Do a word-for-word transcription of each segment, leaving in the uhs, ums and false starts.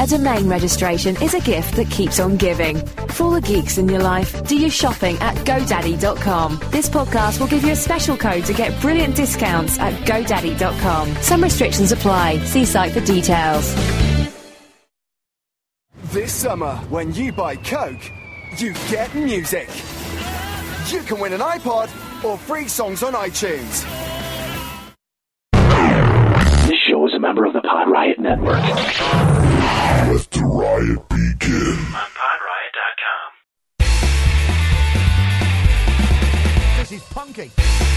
domain registration is a gift that keeps on giving. For all the geeks in your life, do your shopping at GoDaddy dot com. This podcast will give you a special code to get brilliant discounts at GoDaddy dot com. Some restrictions apply. See site for details. This summer, when you buy Coke, you get music. You can win an iPod or free songs on iTunes. This show is a member of the Pod Riot Network. Let the riot begin. On pod riot dot com. This is punky.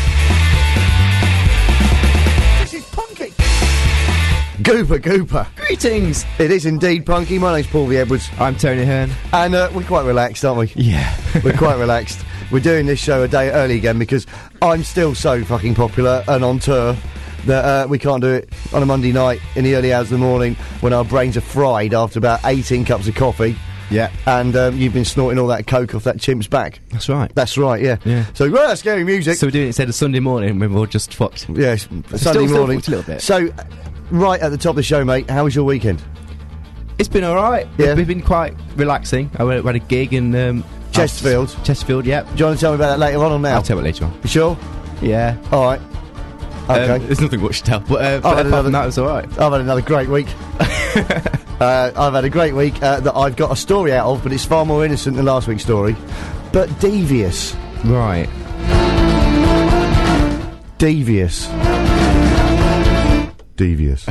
This is punky. Gooper, Gooper. Greetings. It is indeed punky. My name's Paul V. Edwards. I'm Tony Hearn. And uh, we're quite relaxed, aren't we? Yeah. We're quite relaxed. We're doing this show a day early again because I'm still so fucking popular and on tour that uh, we can't do it on a Monday night in the early hours of the morning when our brains are fried after about eighteen cups of coffee. Yeah. And um, you've been snorting all that coke off that chimp's back. That's right. That's right, yeah. Yeah. So, well, scary music. So we're doing it instead of Sunday morning when we're all just fucked. Yes, Still- Sunday still morning. fucked a little bit. So, uh, right at the top of the show, mate, how was your weekend? It's been alright. Yeah. We've been quite relaxing. I went, we had a gig in... Um, Chesterfield. Chesterfield, yeah. Do you want to tell me about that later on or now? I'll tell it later on. You sure? Yeah. All right. Okay. Um, there's nothing much to tell. But, uh, but had apart another- from that, it was alright. I've had another great week. uh, I've had a great week uh, that I've got a story out of, but it's far more innocent than last week's story. But devious. Right. Devious. Devious.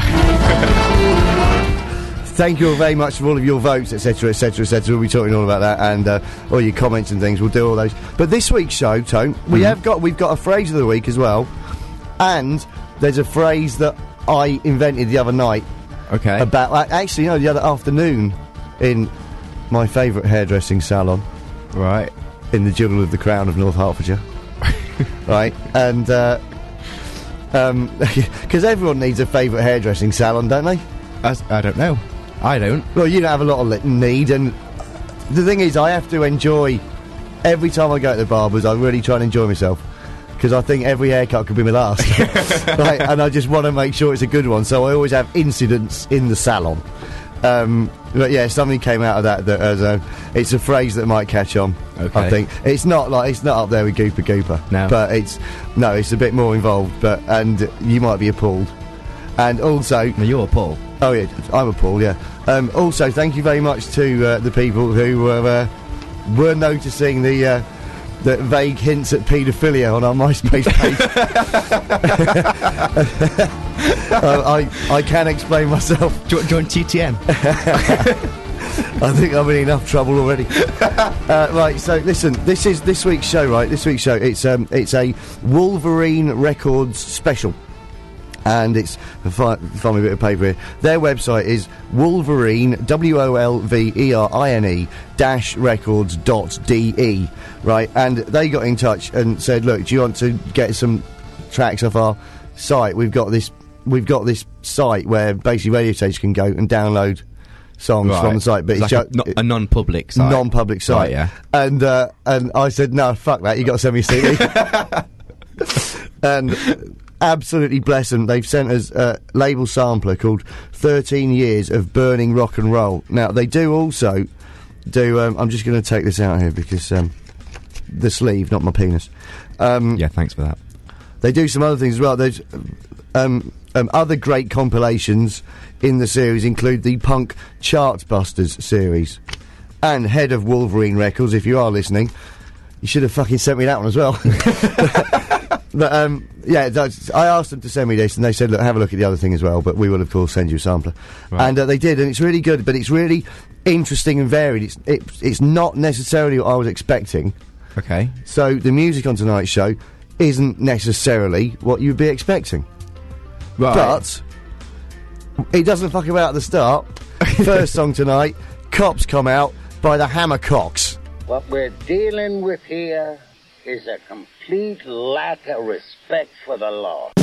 Thank you all very much for all of your votes, etc, etc, etc. We'll be talking all about that, and uh, all your comments and things. We'll do all those. But this week's show, Tone, we Mhm. have got we've got a phrase of the week as well, and there's a phrase that I invented the other night Okay. about uh, actually, no, the other afternoon in my favourite hairdressing salon right. in the Jewel of the Crown of North Hertfordshire, right, and uh, um, because everyone needs a favourite hairdressing salon, don't they? As, I don't know. I don't. Well, you don't have a lot of li- need, and the thing is, I have to enjoy every time I go to the barbers. I really try and enjoy myself because I think every haircut could be my last, right? And I just want to make sure it's a good one. So I always have incidents in the salon. Um, but yeah, something came out of that that as a, it's a phrase that might catch on. Okay. I think it's not like it's not up there with Gooper Gooper. No. But it's no, it's a bit more involved. But and you might be appalled, and also. No, you're Paul. Oh yeah, I'm a Paul, yeah. Um, also, thank you very much to uh, the people who were uh, were noticing the uh, the vague hints at paedophilia on our MySpace page. uh, I I can explain myself. Do you, do you want T T N? I think I'm in enough trouble already. uh, right, so listen, this is this week's show, right? This week's show, it's um, it's a Wolverine Records special. And it's, find, find me a bit of paper here, their website is Wolverine, W O L V E R I N E, dash records dot D E, right? And they got in touch and said, look, do you want to get some tracks off our site? We've got this, we've got this site where basically radio stations can go and download songs Right. from the site, but It's it's, like ju- a, no- a non-public site. non-public site. Right, yeah. And, uh, and I said, no, fuck that, you got to send me a C D. And absolutely bless them. They've sent us a label sampler called thirteen years of Burning Rock and Roll. Now, they do also do... Um, I'm just going to take this out here because... Um, the sleeve, not my penis. Um, Yeah, thanks for that. They do some other things as well. There's... Um, um, other great compilations in the series include the Punk Chartbusters series. And head of Wolverine Records, if you are listening, you should have fucking sent me that one as well. But, um, yeah, that's, I asked them to send me this, and they said, look, have a look at the other thing as well, but we will, of course, send you a sampler. Right. And uh, they did, and it's really good, but it's really interesting and varied. It's, it, it's not necessarily what I was expecting. Okay. So the music on tonight's show isn't necessarily what you'd be expecting. Right. But it doesn't fuck about at the start. First song tonight, Cops Come Out by the Hammercocks. What we're dealing with here is a complete lack of respect for the law.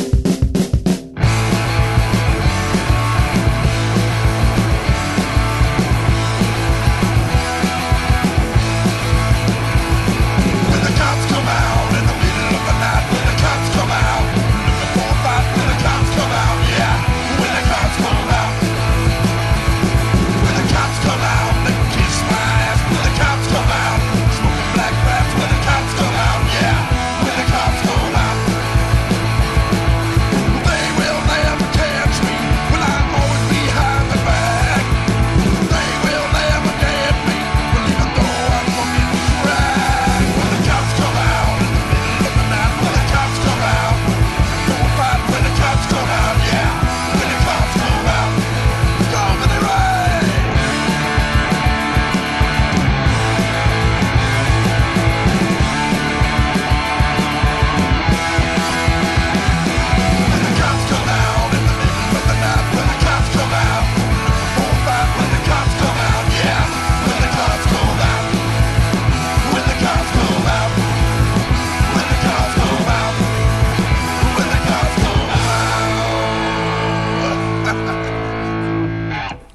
When the cops come out in the middle of the night, when the cops come out, looking for a fight, when the cops come out, yeah, when the cops come out, when the cops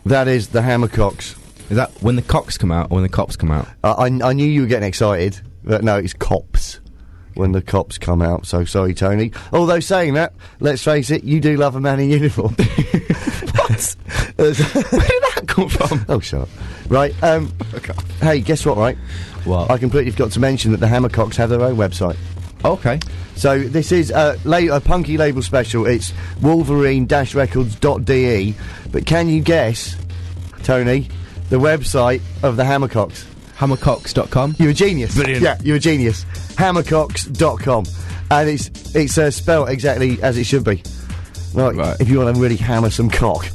That is the Hammercocks. Is that when the cocks come out or when the cops come out? I, I, I knew you were getting excited, but no, it's cops. When the cops come out, so sorry, Tony. Although saying that, let's face it, you do love a man in uniform. What? Where did that come from? Oh, shut up. Right, um, Okay. hey, guess what, right? What? I completely forgot to mention that the Hammercocks have their own website. Okay. So this is a, la- a punky label special. It's wolverine dash records dot d e. But can you guess, Tony, the website of the Hammercocks? Hammercocks dot com. You're a genius. Brilliant. Yeah, you're a genius. Hammercocks dot com. And it's it's uh, spelled exactly as it should be. Like, Right. if you want to really hammer some cock.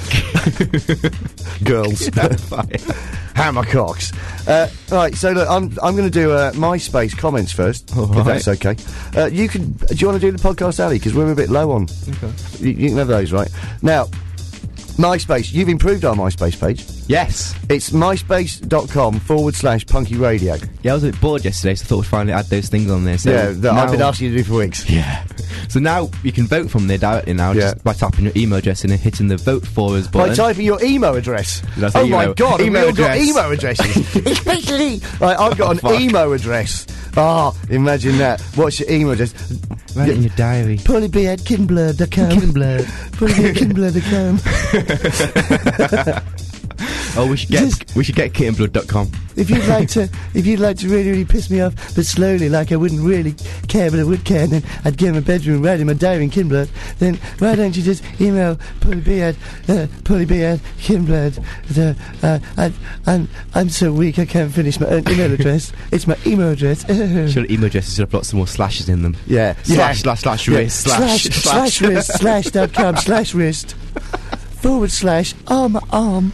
Girls. Hammercocks. Uh, right, so look, I'm I'm going to do uh, MySpace comments first, All if right. that's okay. Uh, you can. Do you want to do the podcast, Ali? Because we're a bit low on. Okay. You, you can have those, right? Now, MySpace. You've improved our MySpace page. Yes. It's myspace.com forward slash punky radio. Yeah, I was a bit bored yesterday, so I thought we'd finally add those things on there. So yeah, that I've been now- asking you to do for weeks. Yeah. So now you can vote from there directly now, Yeah. just by tapping your email address in and hitting the vote for us button. By typing your email address. That's Oh the my email- god, have we email all got address. email addresses. Especially, right, I've got an Oh, fuck. email address. Ah, imagine that. What's your email address? Write it in your diary. Pollyb at kinblur dot com. Kinblur. Pollyb at kinblur dot com. Oh, we should get Just- we should get kittenblood dot com. If you'd like to, if you'd like to really, really piss me off, but slowly, like I wouldn't really care, but I would care, and then I'd get in my bedroom, write in my diary in Kinblood, then why don't you just email Pollyb at, uh, Pollyb at Kinblood. Uh, uh, I, I'm, I'm so weak I can't finish my own email address. It's my email address. Should have email addresses should have lots more slashes in them. Yeah. Slash, yeah. slash, slash, Yeah. wrist, slash, slash, slash. slash wrist, slash dot com, slash wrist, forward slash, arm, arm.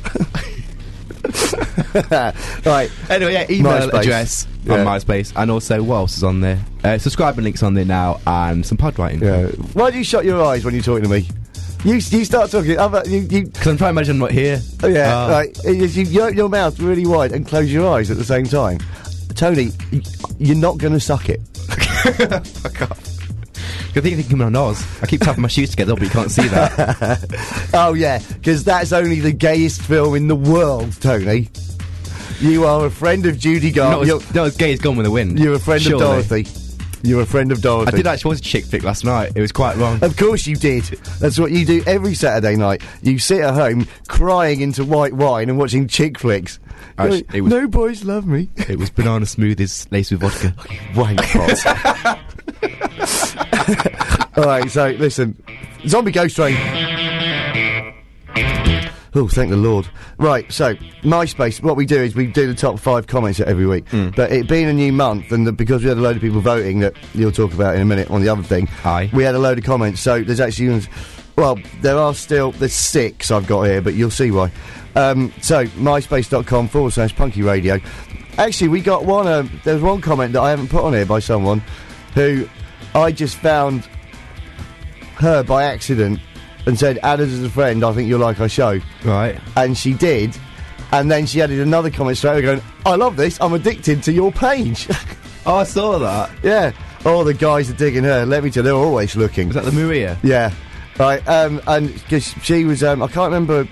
Right. Anyway, yeah, email MySpace. address Yeah. on MySpace, and also what else is on there? Uh, subscribing links on there now, and some pod writing. Yeah. Why do you shut your eyes when you're talking to me? You you start talking. Other you you. Because I'm trying to imagine I'm not here. Oh, yeah. Ah. Right. You, you, you open your mouth really wide and close your eyes at the same time. Tony, y- you're not going to suck it. Fuck off. I think you're coming on Oz. I keep tapping my shoes together, but you can't see that. Oh yeah, because that's only the gayest film in the world, Tony. You are a friend of Judy Not Garland. as, You're, not as gay as Gone with the Wind. you're a friend Surely. of Dorothy. You're a friend of Dorothy. I did actually watch a chick flick last night. It was quite wrong. Of course you did. That's what you do every Saturday night. You sit at home crying into white wine and watching chick flicks. Actually, Going, it was- no boys love me. It was banana smoothies laced with vodka. Wank pots. Alright, so listen. Zombie Ghost Train. Oh, thank the Lord. Right, so, MySpace, what we do is we do the top five comments every week. Mm. But it being a new month, and the, because we had a load of people voting that you'll talk about in a minute on the other thing, Aye. we had a load of comments. So there's actually, well, there are still, there's six I've got here, but you'll see why. Um, so, myspace.com forward slash punky radio. Actually, we got one, uh, there's one comment that I haven't put on here by someone who I just found her by accident and said, add us as a friend, I think you'll like our show. Right. And she did. And then she added another comment straight away going, I love this, I'm addicted to your page. Oh, I saw that. Yeah. Oh, the guys are digging her. Let me tell you, they're always looking. Was that the Maria? Yeah. Right, um, and because she was, um, I can't remember,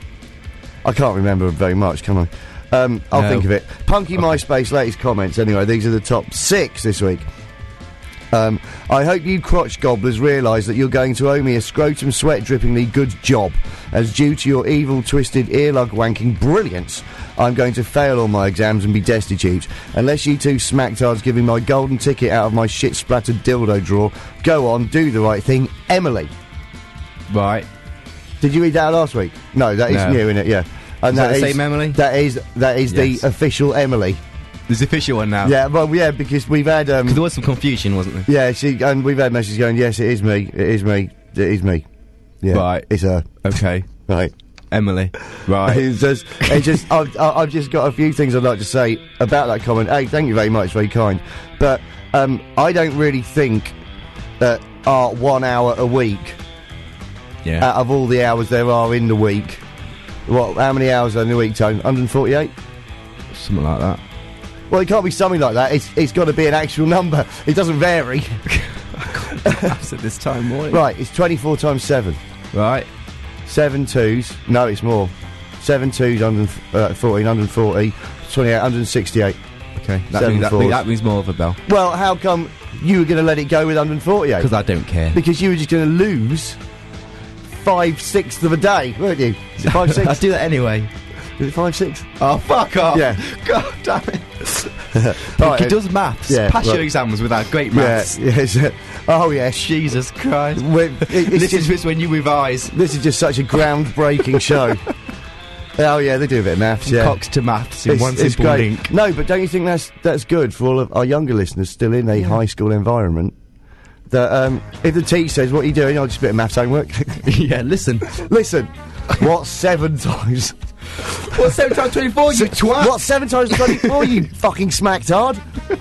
I can't remember very much, can I? Um, I'll No. think of it. Punky MySpace latest comments, anyway, these are the top six this week. Um, I hope you crotch gobblers realise that you're going to owe me a scrotum sweat drippingly good job, as due to your evil twisted earlug wanking brilliance, I'm going to fail all my exams and be destitute. Unless you two smacktards give me my golden ticket out of my shit splattered dildo drawer, go on, do the right thing, Emily. Right. Did you read that last week? No, that is No. new, isn't it? Yeah. And Is that the same Emily? That is that is Yes. the official Emily. There's the official one now. Yeah, well, yeah, because we've had um, Because there was some confusion, wasn't there? yeah, she and we've had messages going, yes, it is me, it is me, it is me. Yeah, Right. it's her. Okay. Right. Emily. Right. It's just, it's just, I've, I- I've just got a few things I'd like to say about that comment. Hey, thank you very much, very kind. But um, I don't really think that our one hour a week, yeah. out of all the hours there are in the week, what? How many hours are in the week, Tone? one hundred forty-eight. Something like that. Well, it can't be something like that. It's it's got to be an actual number. It doesn't vary. Perhaps at this time morning. Right, it's twenty-four times seven. Right. Seven twos. No, it's more. seven twos, one fourteen, one forty, twenty-eight, one sixty-eight. Okay, that Seven means, that, fours. means, that means more of a bell. Well, how come you were going to let it go with one forty-eight? Because I don't care. Because you were just going to lose five sixths of a day, weren't you? Is it five I six? do that anyway. Is it five six? Oh, fuck off! Yeah. God damn it. Right, he does maths. yeah, Pass your right. exams without great Yeah, maths. yes. Oh, yes. Jesus Christ. We're- it- it's This just- is when you revise. This is just such a groundbreaking show. Oh yeah, they do a bit of maths. Yeah, Cox to maths in It's- one it's simple great. link. No, but don't you think that's that's good for all of our younger listeners still in a high school environment? That um, if the teacher says, "What are you doing?" "Oh, just a bit of maths homework." Yeah, listen. Listen, what's seven times? What's seven times twenty-four, you twat? What's seven times twenty-four? You fucking smacked-hard.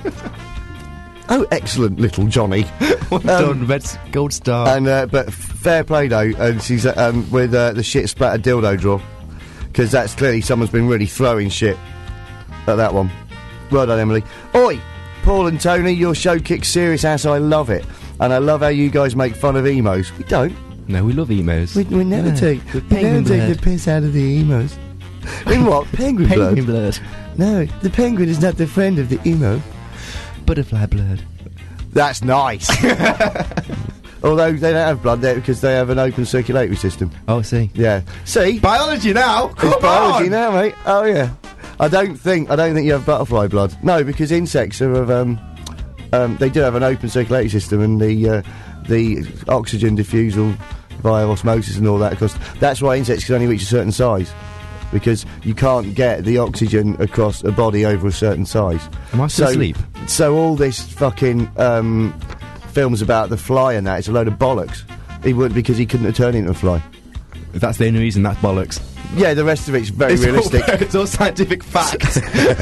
Oh, excellent, little Johnny. Well done, red s- gold star. And uh, but f- fair play though, and she's uh, um, with uh, the shit splatter dildo draw, because that's clearly someone's been really throwing shit at that one. Well done, Emily. Oi, Paul and Tony, your show kicks serious ass. I love it, and I love how you guys make fun of emos. We don't. No, we love emos. We, we never Yeah. take. The We penguin never take blood. the piss out of the emos. In what? Penguin, Penguin blood? blood. No, the penguin is not the friend of the emo. Butterfly blood. That's nice. Although they don't have blood there because they have an open circulatory system. Oh, I see. Yeah. See? Biology now! Come It's biology on! now, mate. Oh yeah. I don't think I don't think you have butterfly blood. No, because insects are of um, um they do have an open circulatory system, and the uh, the oxygen diffusal via osmosis and all that. Because that's why insects can only reach a certain size, because you can't get the oxygen across a body over a certain size. Am I still so, asleep? So all this fucking um, films about the fly and that, it's a load of bollocks. He would because he couldn't have turned into a fly. If that's the only reason, that's bollocks. Yeah, the rest of it's very It's realistic. All, it's all scientific facts.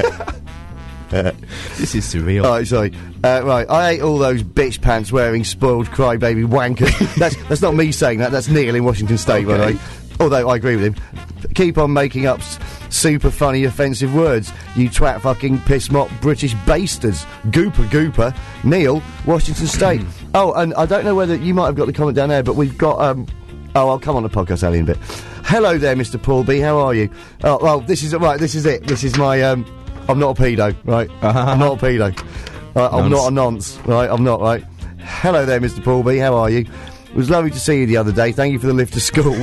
This is surreal. Oh, sorry. Uh, right, I hate all those bitch pants wearing spoiled crybaby wankers. that's that's not me saying that. That's Neil in Washington State, by the Okay. way. Although I agree with him. Keep on making up s- super funny offensive words. You twat fucking piss mop British basters. Gooper gooper. Neil, Washington State. Oh, and I don't know whether you might have got the comment down there, but we've got um. Oh, I'll come on the podcast, Ali, in a bit. Hello there, Mister Paul B. How are you? Oh, well, this is right. This is it. This is my um. I'm not a pedo, right? I'm not a pedo. Right, I'm Nonce. not a nonce, right? I'm not, right? Hello there, Mister Paul B. How are you? It was lovely to see you the other day. Thank you for the lift to school.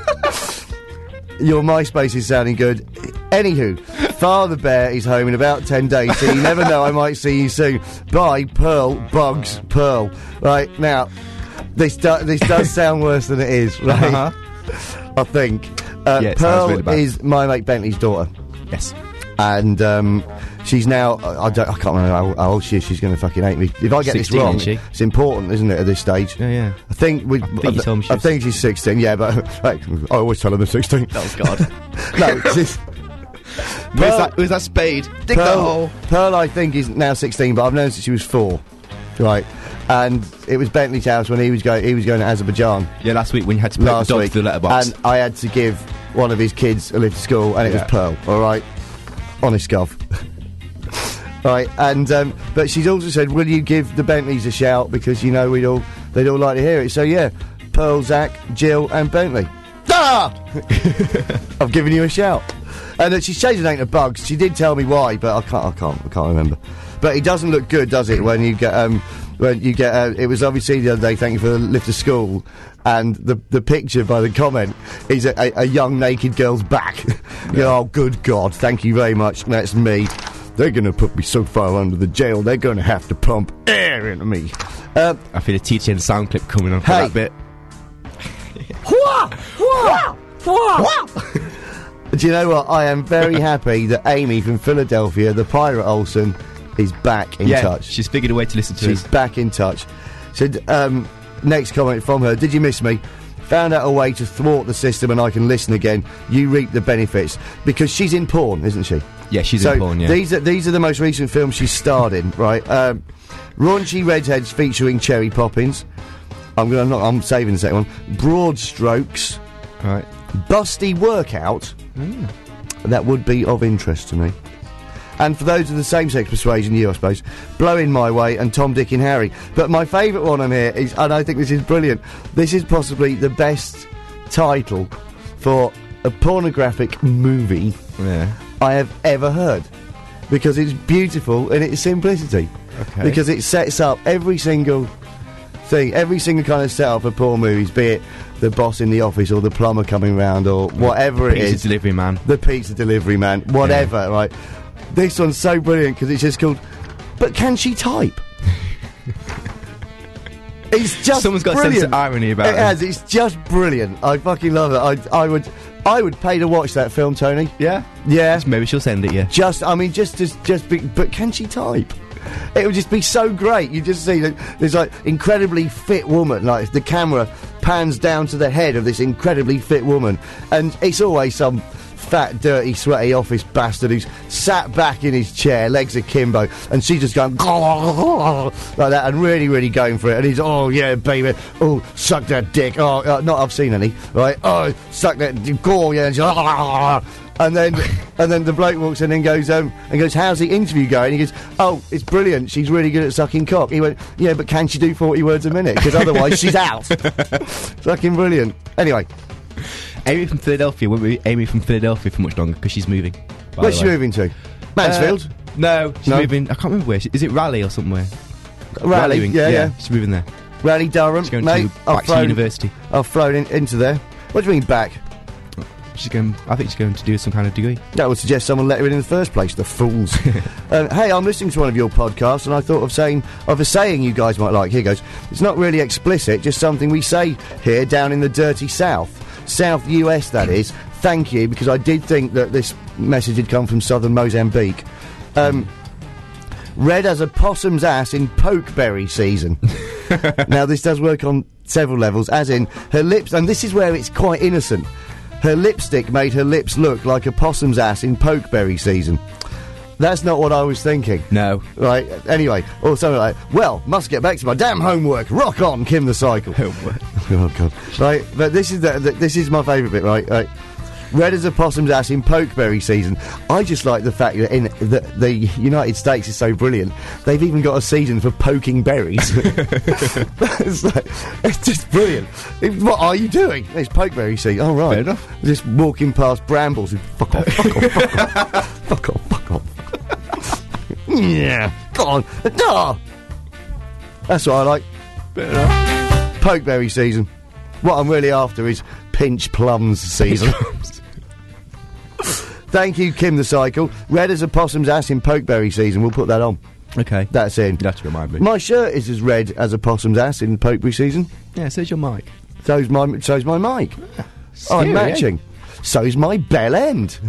Your MySpace is sounding good. Anywho, Father Bear is home in about ten days, so you never know, I might see you soon. Bye, Pearl, Bugs, Pearl. Right, now, this, do- this does sound worse than it is, right? Uh-huh. I think. Uh, Yeah, it sounds Pearl really bad. is my mate Bentley's daughter. Yes. And um, she's now, I, I don't, I can't remember how, how old she is. She's going to fucking hate me if I get this sixteen, wrong. isn't she? It's important, isn't it, at this stage? Yeah, yeah. I think we. I, think you told me she I was- think she's sixteen. Yeah, but like, I always tell her they're sixteen. Oh, God. No, it's just, Where's Pearl- that, where's that spade? Dig the Pearl, hole. Pearl, I think, is now sixteen, but I've known since she was four. Right, and it was Bentley's house when he was going. He was going to Azerbaijan Yeah, last week when you had to put last the dog week, through the letterbox. and I had to give one of his kids a lift to school, and it Yeah. was Pearl. All right, honest gov. Right, and um, but she's also said, "Will you give the Bentleys a shout because you know we'd all they'd all like to hear it." So yeah, Pearl, Zach, Jill, and Bentley. Ah! I've given you a shout, and uh, she's changed her name to Bugs. She did tell me why, but I can't, I can't, I can't remember. But it doesn't look good, does it? When you get, um, when you get, uh, it was obviously the other day. Thank you for the lift to school, and the the picture by the comment is a, a, a young naked girl's back. You know, oh, good God! Thank you very much. That's me. They're going to put me so far under the jail, they're going to have to pump air into me. Uh, I feel a T T N sound clip coming on for Hey. that bit. do you know what? I am very happy that Amy from Philadelphia, the Pirate Olsen, is back in Yeah, touch. she's figured a way to listen to She's us. back in touch. Said, um, next comment from her, did you miss me? Found out a way to thwart the system and I can listen again. You reap the benefits. Because she's in porn, isn't she? Yeah, she's so in porn, yeah. These are, these are the most recent films she's starred in, right? Um, Raunchy Redheads featuring Cherry Poppins. I'm gonna not, I'm saving the second one. Broad Strokes. Right. Busty Workout. Mm. That would be of interest to me. And for those of the same sex persuasion, you, I suppose, Blowing My Way and Tom, Dick and Harry. But my favourite one on here is, and I think this is brilliant, this is possibly the best title for a pornographic movie Yeah. I have ever heard. Because it's beautiful in its simplicity. Okay. Because it sets up every single thing, every single kind of setup for porn movies, be it the boss in the office or the plumber coming round or whatever it Pizza is. delivery man. The pizza delivery man, whatever, right? This one's so brilliant because it's just called, But Can She Type? It's just Someone's got brilliant. a sense of irony about it. it. has, it's just brilliant. I fucking love it. I, I would, I would pay to watch that film, Tony. Yeah? Yeah. Maybe she'll send it, yeah. Just, I mean, just, just, just be, but can she type? It would just be so great. You just see that there's like incredibly fit woman, like the camera pans down to the head of this incredibly fit woman, and it's always some fat, dirty, sweaty office bastard who's sat back in his chair, legs akimbo, and she's just going like that, and really, really going for it. And he's, oh yeah, baby, oh suck that dick. Oh, uh, not I've seen any, right? Oh, suck that, go yeah. And, she's, and then, and then the bloke walks in and goes, um, and goes, how's the interview going? He goes, oh, it's brilliant. She's really good at sucking cock. He went, yeah, but can she do forty words a minute? Because otherwise she's out. Fucking brilliant. Anyway. Amy from Philadelphia won't be Amy from Philadelphia for much longer because she's moving. Where's she moving to? Mansfield? Uh, no, she's No? moving. I can't remember where. She, is it Raleigh or somewhere? Raleigh, Rallying, yeah, yeah. She's moving there. Raleigh, Durham, She's going mate. to I've back to thrown- university. I've thrown in, into there. What do you mean back? She's going. I think she's going to do some kind of degree. That would suggest someone let her in in the first place, the fools. uh, hey, I'm listening to one of your podcasts, and I thought of saying, of a saying you guys might like. Here goes. It's not really explicit, just something we say here down in the dirty South. South U S, that is. Thank you, because I did think that this message had come from southern Mozambique. Um, red as a possum's ass in pokeberry season. Now, this does work on several levels, as in her lips, and this is where it's quite innocent. Her lipstick made her lips look like a possum's ass in pokeberry season. That's not what I was thinking. No. Right, anyway, or something like, well, must get back to my damn homework. Rock on, Kim the Cycle. Homework. Oh, God. Right, but this is the, the, this is my favourite bit, right? Right. Red as a possum's ass in pokeberry season. I just like the fact that in the, the United States is so brilliant. They've even got a season for poking berries. it's, like, it's just brilliant. It- what are you doing? It's pokeberry season. Oh, right. Fair enough. Just walking past brambles. And fuck off, fuck off, fuck off. Fuck off, fuck off. Yeah. Go on. No. That's what I like. Pokeberry season. What I'm really after is pinch plums season. Thank you, Kim the Cycle. Red as a possum's ass in pokeberry season. We'll put that on. Okay. That's in. You'll have to remind me. My shirt is as red as a possum's ass in pokeberry season. Yeah, so's your mic. So's my so's my mic. Scary, I'm matching. So's my bell end.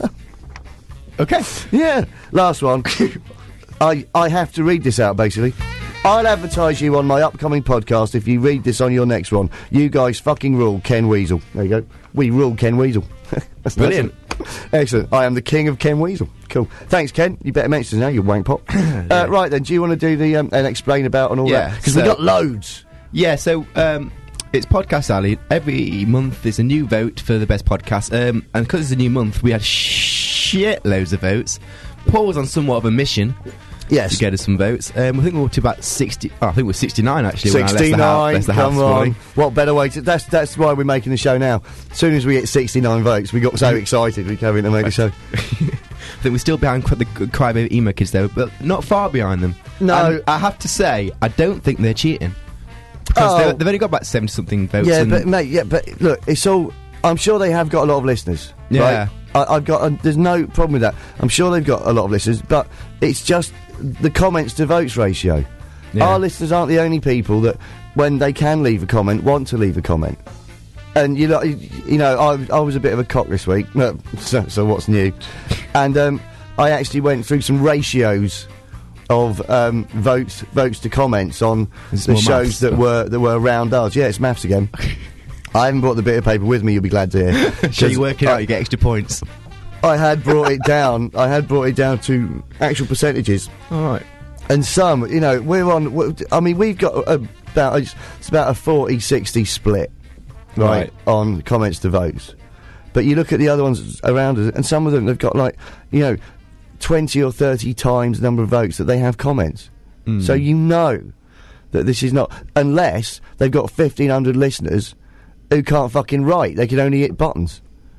Okay. Yeah. Last one. I I have to read this out, basically. I'll advertise you on my upcoming podcast if you read this on your next one. You guys fucking rule, Ken Weasel. There you go. We rule Ken Weasel. That's Brilliant. Excellent. Excellent. I am the king of Ken Weasel. Cool. Thanks, Ken. You better mention it now, you wank pop. uh, right then, do you want to do the um, and explain about and all Yeah, that? Because so- we got loads. Yeah, so um, it's Podcast Alley. Every month there's a new vote for the best podcast. Um, and because it's a new month, we had shit loads of votes. Paul was on somewhat of a mission Yes. to get us some votes. Um, I think we're up to about sixty. Oh, I think we're sixty-nine actually. when I left the sixty-nine, house, left the house come this on. morning. What better way to... That's that's why we're making the show now. As soon as we get sixty-nine votes, we got so excited we came in to make the show. I think we're still behind the Crybaby Emo Kids though, but not far behind them. No. And I have to say, I don't think they're cheating. Because Oh. they're- they've only got about seventy something votes. Yeah, and but mate, yeah, but look, it's all... I'm sure they have got a lot of listeners. Yeah. Right? I, I've got... Uh, there's no problem with that. I'm sure they've got a lot of listeners, but it's just the comments to votes ratio. Yeah. Our listeners aren't the only people that, when they can leave a comment, want to leave a comment. And you know, you know, I, I was a bit of a cock this week. Uh, so, so what's new? And um, I actually went through some ratios of um, votes votes to comments on Is the more shows maths that stuff? were that were around us. Yeah, it's maths again. I haven't brought the bit of paper with me. You'll be glad to hear. So 'Cause you work it I, out, you get extra points. I had brought it down. I had brought it down to actual percentages. Alright. And some, you know, we're on. w- I mean, we've got about it's, it's about a forty sixty split, right, Right. on comments to votes. But you look at the other ones around us, and some of them they've got like, you know, twenty or thirty times the number of votes that they have comments. So you know that this is not, unless they've got fifteen hundred listeners who can't fucking write. They can only hit buttons.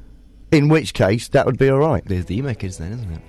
In which case, that would be all right. There's the emo kids then, isn't it?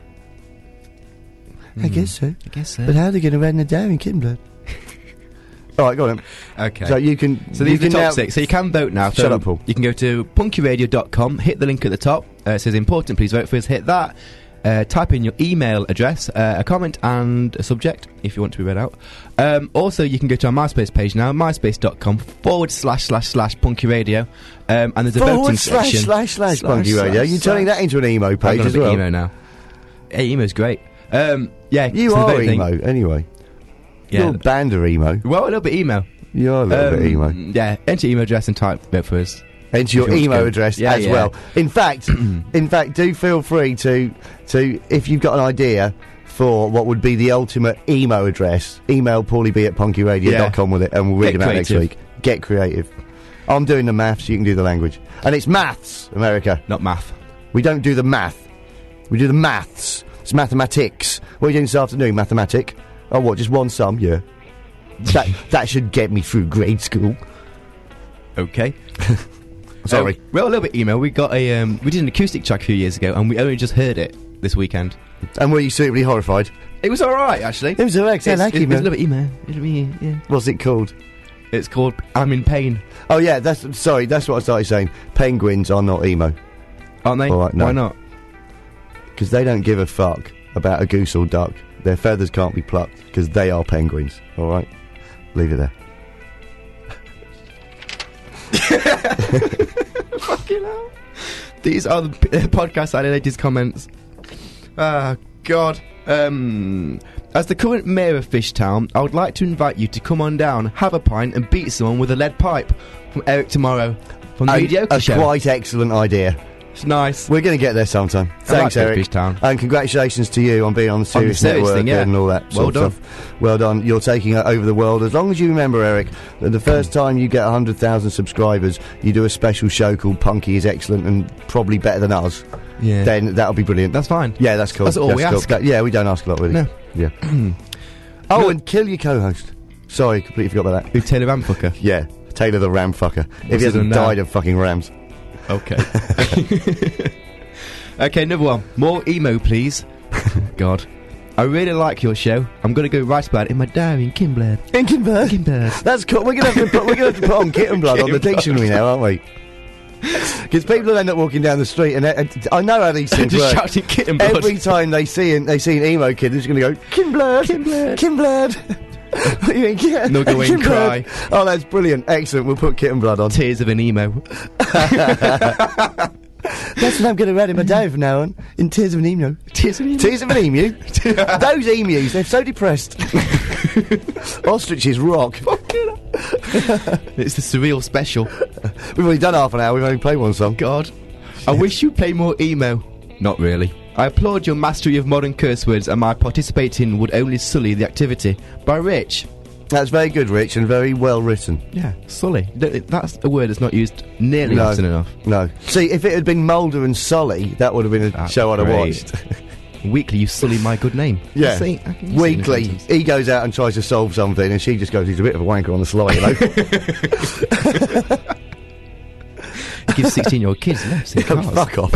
I guess so. I guess so. But how are they going to run the down in Kinblood? All right, go on then. Okay. So you can. So you these are the can top now- six. So you can vote now. Shut So up, Paul. You can go to punky radio dot com, hit the link at the top. Uh, it says important, please vote for us. Hit that. Uh, type in your email address, uh, a comment and a subject if you want to be read out. Um, also, you can go to our MySpace page now, myspace dot com forward slash slash slash punky radio. Um, and there's a Forward voting slash section. slash slash Slash Punky slash Radio. You're slash. turning that into an emo I'm page gonna as be well. emo now. Hey, emo's great. Um, yeah, You so the are voting thing- emo, anyway. Yeah. You're a band of emo. Well, a little bit emo. You are a little bit Um, emo. Yeah, enter your email address and type vote for us. Enter your if you want to email go. address Yeah, as yeah. well. In fact, in fact, do feel free to to if you've got an idea for what would be the ultimate emo address, email paulie b at punky radio dot com with it, and we'll read Get them out next creative. week. Get creative. I'm doing the maths. You can do the language, and it's maths, America. Not math. We don't do the math. We do the maths. It's mathematics. What are you doing this afternoon? Mathematic? Oh, what? Just one sum? Yeah. that that should get me through grade school. Okay. Sorry. Um, well, a little bit emo. We got a um, we did an acoustic track a few years ago, and we only just heard it this weekend. And were you suitably horrified? It was all right, actually. It was alright. I It's, like it, emo. it's a little bit emo. It'll be, yeah. What's it called? It's called "I'm in Pain," Oh yeah, that's sorry. That's what I started saying. Penguins are not emo aren't they? All right, no. Why not? because they don't give a fuck about a goose or duck. Their feathers can't be plucked because they are penguins. All right, leave it there. Fucking hell. These are the p- podcast ladies' comments. Ah, God. Um, as the current mayor of Fishtown, I would like to invite you to come on down, have a pint, and beat someone with a lead pipe. From Eric Tomorrow, from the A, Mediocre a Show. quite excellent idea. It's nice. We're going to get there sometime. I Thanks, like Eric. Fishtown. And congratulations to you on being on the On the Serious Serious Network thing, yeah. and all that Well sort done. of stuff. Well done. You're taking it over the world. As long as you remember, Eric, that the first time you get one hundred thousand subscribers, you do a special show called Punky is Excellent and probably better than us. Yeah. Then that'll be brilliant. That's fine. Yeah, that's cool. That's all we cool. ask. That- yeah, we don't ask a lot, really. No. Yeah. oh, and kill your co-host. Sorry, completely forgot about that. Who, Taylor Ramfucker? Yeah, Taylor the Ram fucker. if What's he he hasn't done now? died of fucking rams. Okay. Okay, another one. More emo, please. God. I really like your show. I'm going to go write about it in my diary in Kinblood. Inkenberg. Kinblood. That's cool. We're gonna have to put, we're gonna have to put on kitten blood on the Kitten blood. dictionary now, aren't we? Because people will end up walking down the street, and, and I know how these things Just work. shouting kitten blood. Every time they see an, they see an emo kid, they're just going to go Kinblood, Kinblood. Kinblood. What do you mean? Yeah, They'll go in and Kinblood. cry. Oh, that's brilliant! Excellent. We'll put kitten blood on. Tears of an emo. That's what I'm going to write in my diary from now on. In tears of an emu. Tears of an emo. Tears of an emu. Those emus, they're so depressed. Ostriches rock. It's the surreal special. We've only done half an hour. We've only played one song. God. I wish you'd play more emo. Not really. I applaud your mastery of modern curse words, and my participating would only sully the activity. By Rich. That's very good, Rich, and very well written. Yeah, sully. Th- That's a word that's not used nearly No. often enough. No. See, if it had been Mulder and Sully, that would have been a That's show I'd have great. watched. Weekly, you sully my good name. Yeah. See, I can use it in a Weekly, sentence. he goes out and tries to solve something, and she just goes, he's a bit of a wanker on the sly, you know? Gives sixteen-year-old kids lefts in cars. Fuck off.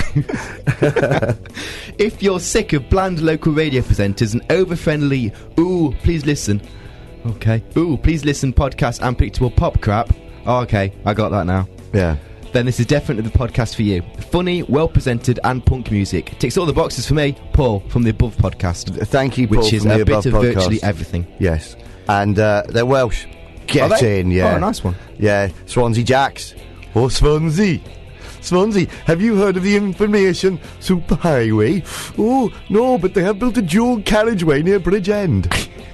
If you're sick of bland local radio presenters and over-friendly, ooh, please listen. Okay. Ooh, please listen podcast and predictable pop crap. Oh, okay, I got that now. Yeah. Then this is definitely the podcast for you. Funny, well-presented and punk music. Ticks all the boxes for me. Paul, from the Above podcast. Thank you, Paul, Which is from a the bit Above of podcast. virtually everything. Yes. And uh, they're Welsh. Get Are they? in, yeah. Oh, nice one. Yeah, Swansea Jacks. Or Swansea. Swansea, have you heard of the Information Superhighway? Oh, no, but they have built a dual carriageway near Bridgend.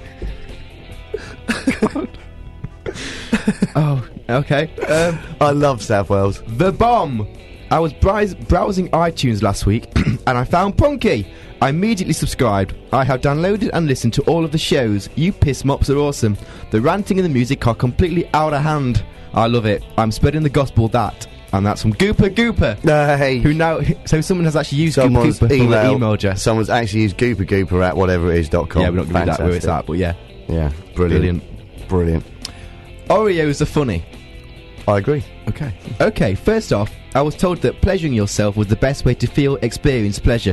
Oh, okay. Um, I love South Wales. The Bomb. I was bri- browsing iTunes last week and I found Punky. I immediately subscribed. I have downloaded and listened to all of the shows. You piss mops are awesome. The ranting and the music are completely out of hand. I love it. I'm spreading the gospel that. And that's from Gooper Gooper. Hey. Who now... So someone has actually used Someone's Gooper Gooper for email, their email address. Someoe's actually used Gooper Gooper at whatever it is dot com. Yeah, we're not going to do that where it's at, but yeah. Yeah, brilliant. Brilliant. Oreos are funny. I agree. Okay. Okay, first off, I was told that pleasuring yourself was the best way to feel, experience pleasure.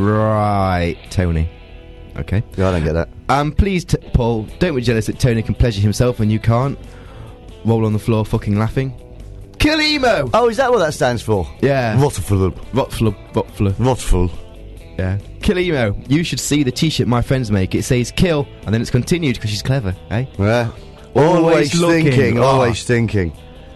Right, Tony. Okay. Yeah, I don't get that. I'm pleased, t- Paul. Don't be jealous that Tony can pleasure himself and you can't. Roll on the floor fucking laughing. Kill emo! Oh, is that what that stands for? Yeah. Rotful. Rotful. Rotful. Rotful. Yeah. Kill emo. You should see the t-shirt my friends make. It says kill, and then it's continued because she's clever, eh? Yeah. Always Always looking. thinking, Oh. always thinking.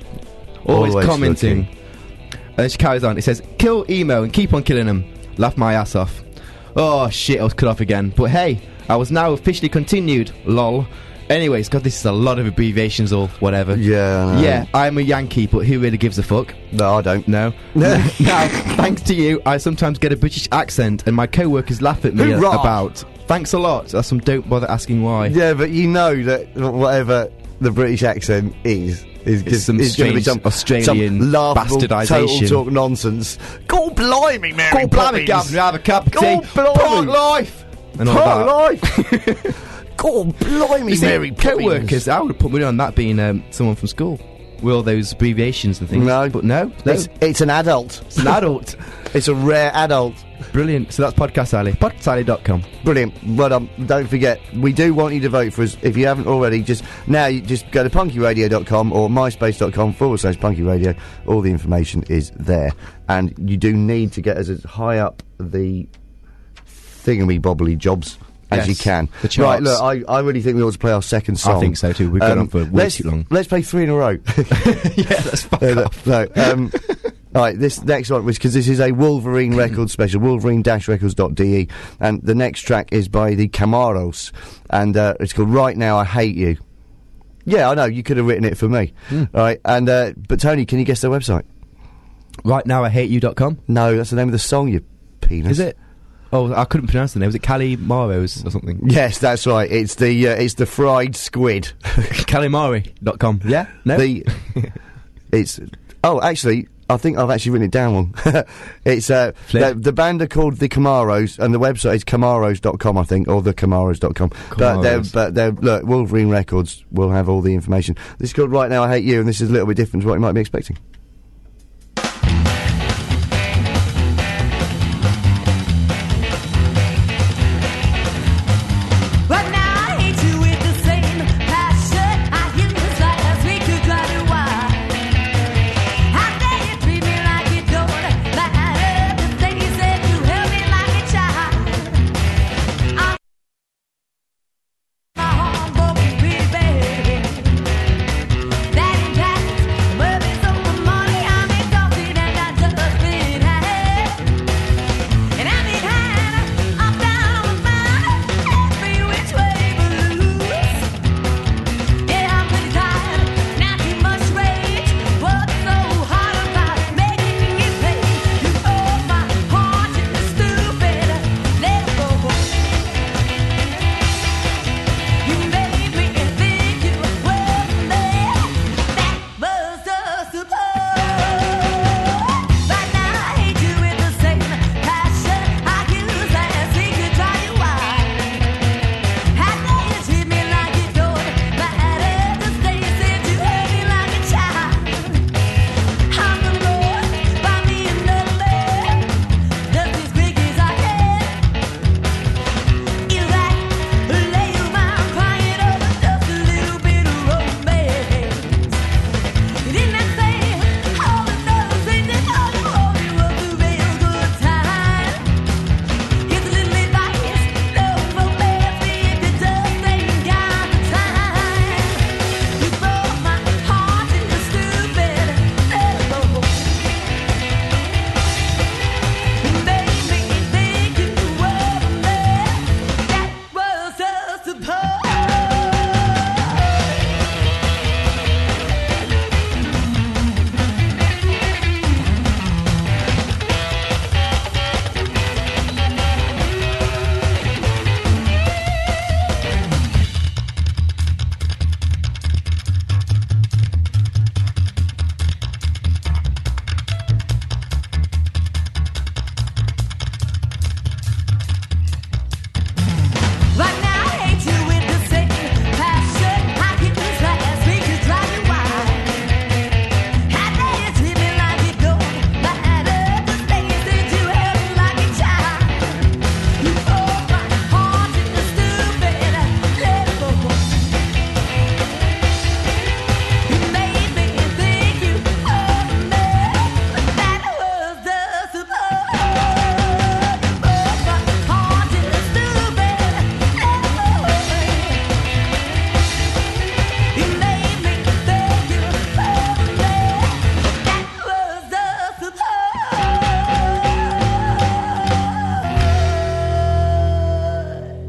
Always, Always commenting. looking. And then she carries on. It says, kill emo and keep on killing them. Laugh my ass off. Oh shit, I was cut off again. But hey, I was now officially continued. Lol. Anyways, God, this is a lot of abbreviations or whatever. Yeah, I know. Yeah, I'm a Yankee, but who really gives a fuck? No, I don't. No. Now, thanks to you, I sometimes get a British accent and my co-workers laugh at me a- Hoorah! about. Thanks a lot. That's some don't bother asking why. Yeah, but you know that whatever the British accent is, is It's just some it's gonna be strange some Australian some laughable bastardisation. total talk nonsense. God blimey, Mary Go blimey, Poppins. Governor, have a cup of tea. God Park blimey. life! And all Park that. life. God blimey, You see, Mary Poppins. co-workers, I would have put money on that being um, someone from school. With all those abbreviations and things. No. But no. no. It's, it's an adult. It's an adult. It's a rare adult. Brilliant. So that's Podcast Alley. podcast alley dot com. Brilliant. But um, don't forget, we do want you to vote for us. If you haven't already, just now you just go to punky radio dot com or myspace.com forward slash punky radio. All the information is there. And you do need to get us as high up the thingamy-bobbly jobs as Yes, you can. the charts. Right, look, I, I really think we ought to play our second song. I think so too. We've gone on for way let's, too long. Let's play three in a row. Yeah, that's fuck Uh, off. no, um, right, this next one was because this is a Wolverine Records special, wolverine dash records dot d e, and the next track is by the Camaros, and uh, it's called Right Now I Hate You. Yeah, I know, you could have written it for me. Mm. Right, and, uh, but Tony, can you guess their website? Right now I hate you dot com. No, that's the name of the song, you penis. Is it? Oh, I couldn't pronounce the name. Was it Calimaros or something? Yes, that's right. It's the uh, it's the fried squid. Calimari dot com. Yeah? No? The it's oh, actually, I think I've actually written it down wrong. It's uh, Flip. the, the band are called the Camaros, and the website is camaros dot com, I think, or the camaros dot com. But they're Camaros. but they're look, Wolverine Records will have all the information. This is called Right Now I Hate You, and this is a little bit different to what you might be expecting. Right now I hate you with the same passion. I use like a sweet to drive you wild. How dare you treat me like you don't matter? The thing you said you held me like a child. I'm my heart broken, pretty baby. That ain't that. Mother's on my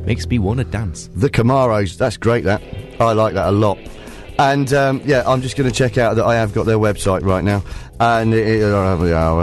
Makes me wanna dance. The Camaros, that's great, that. I like that a lot. And, um, yeah, I'm just going to check out that I have got their website right now. And it, it, uh,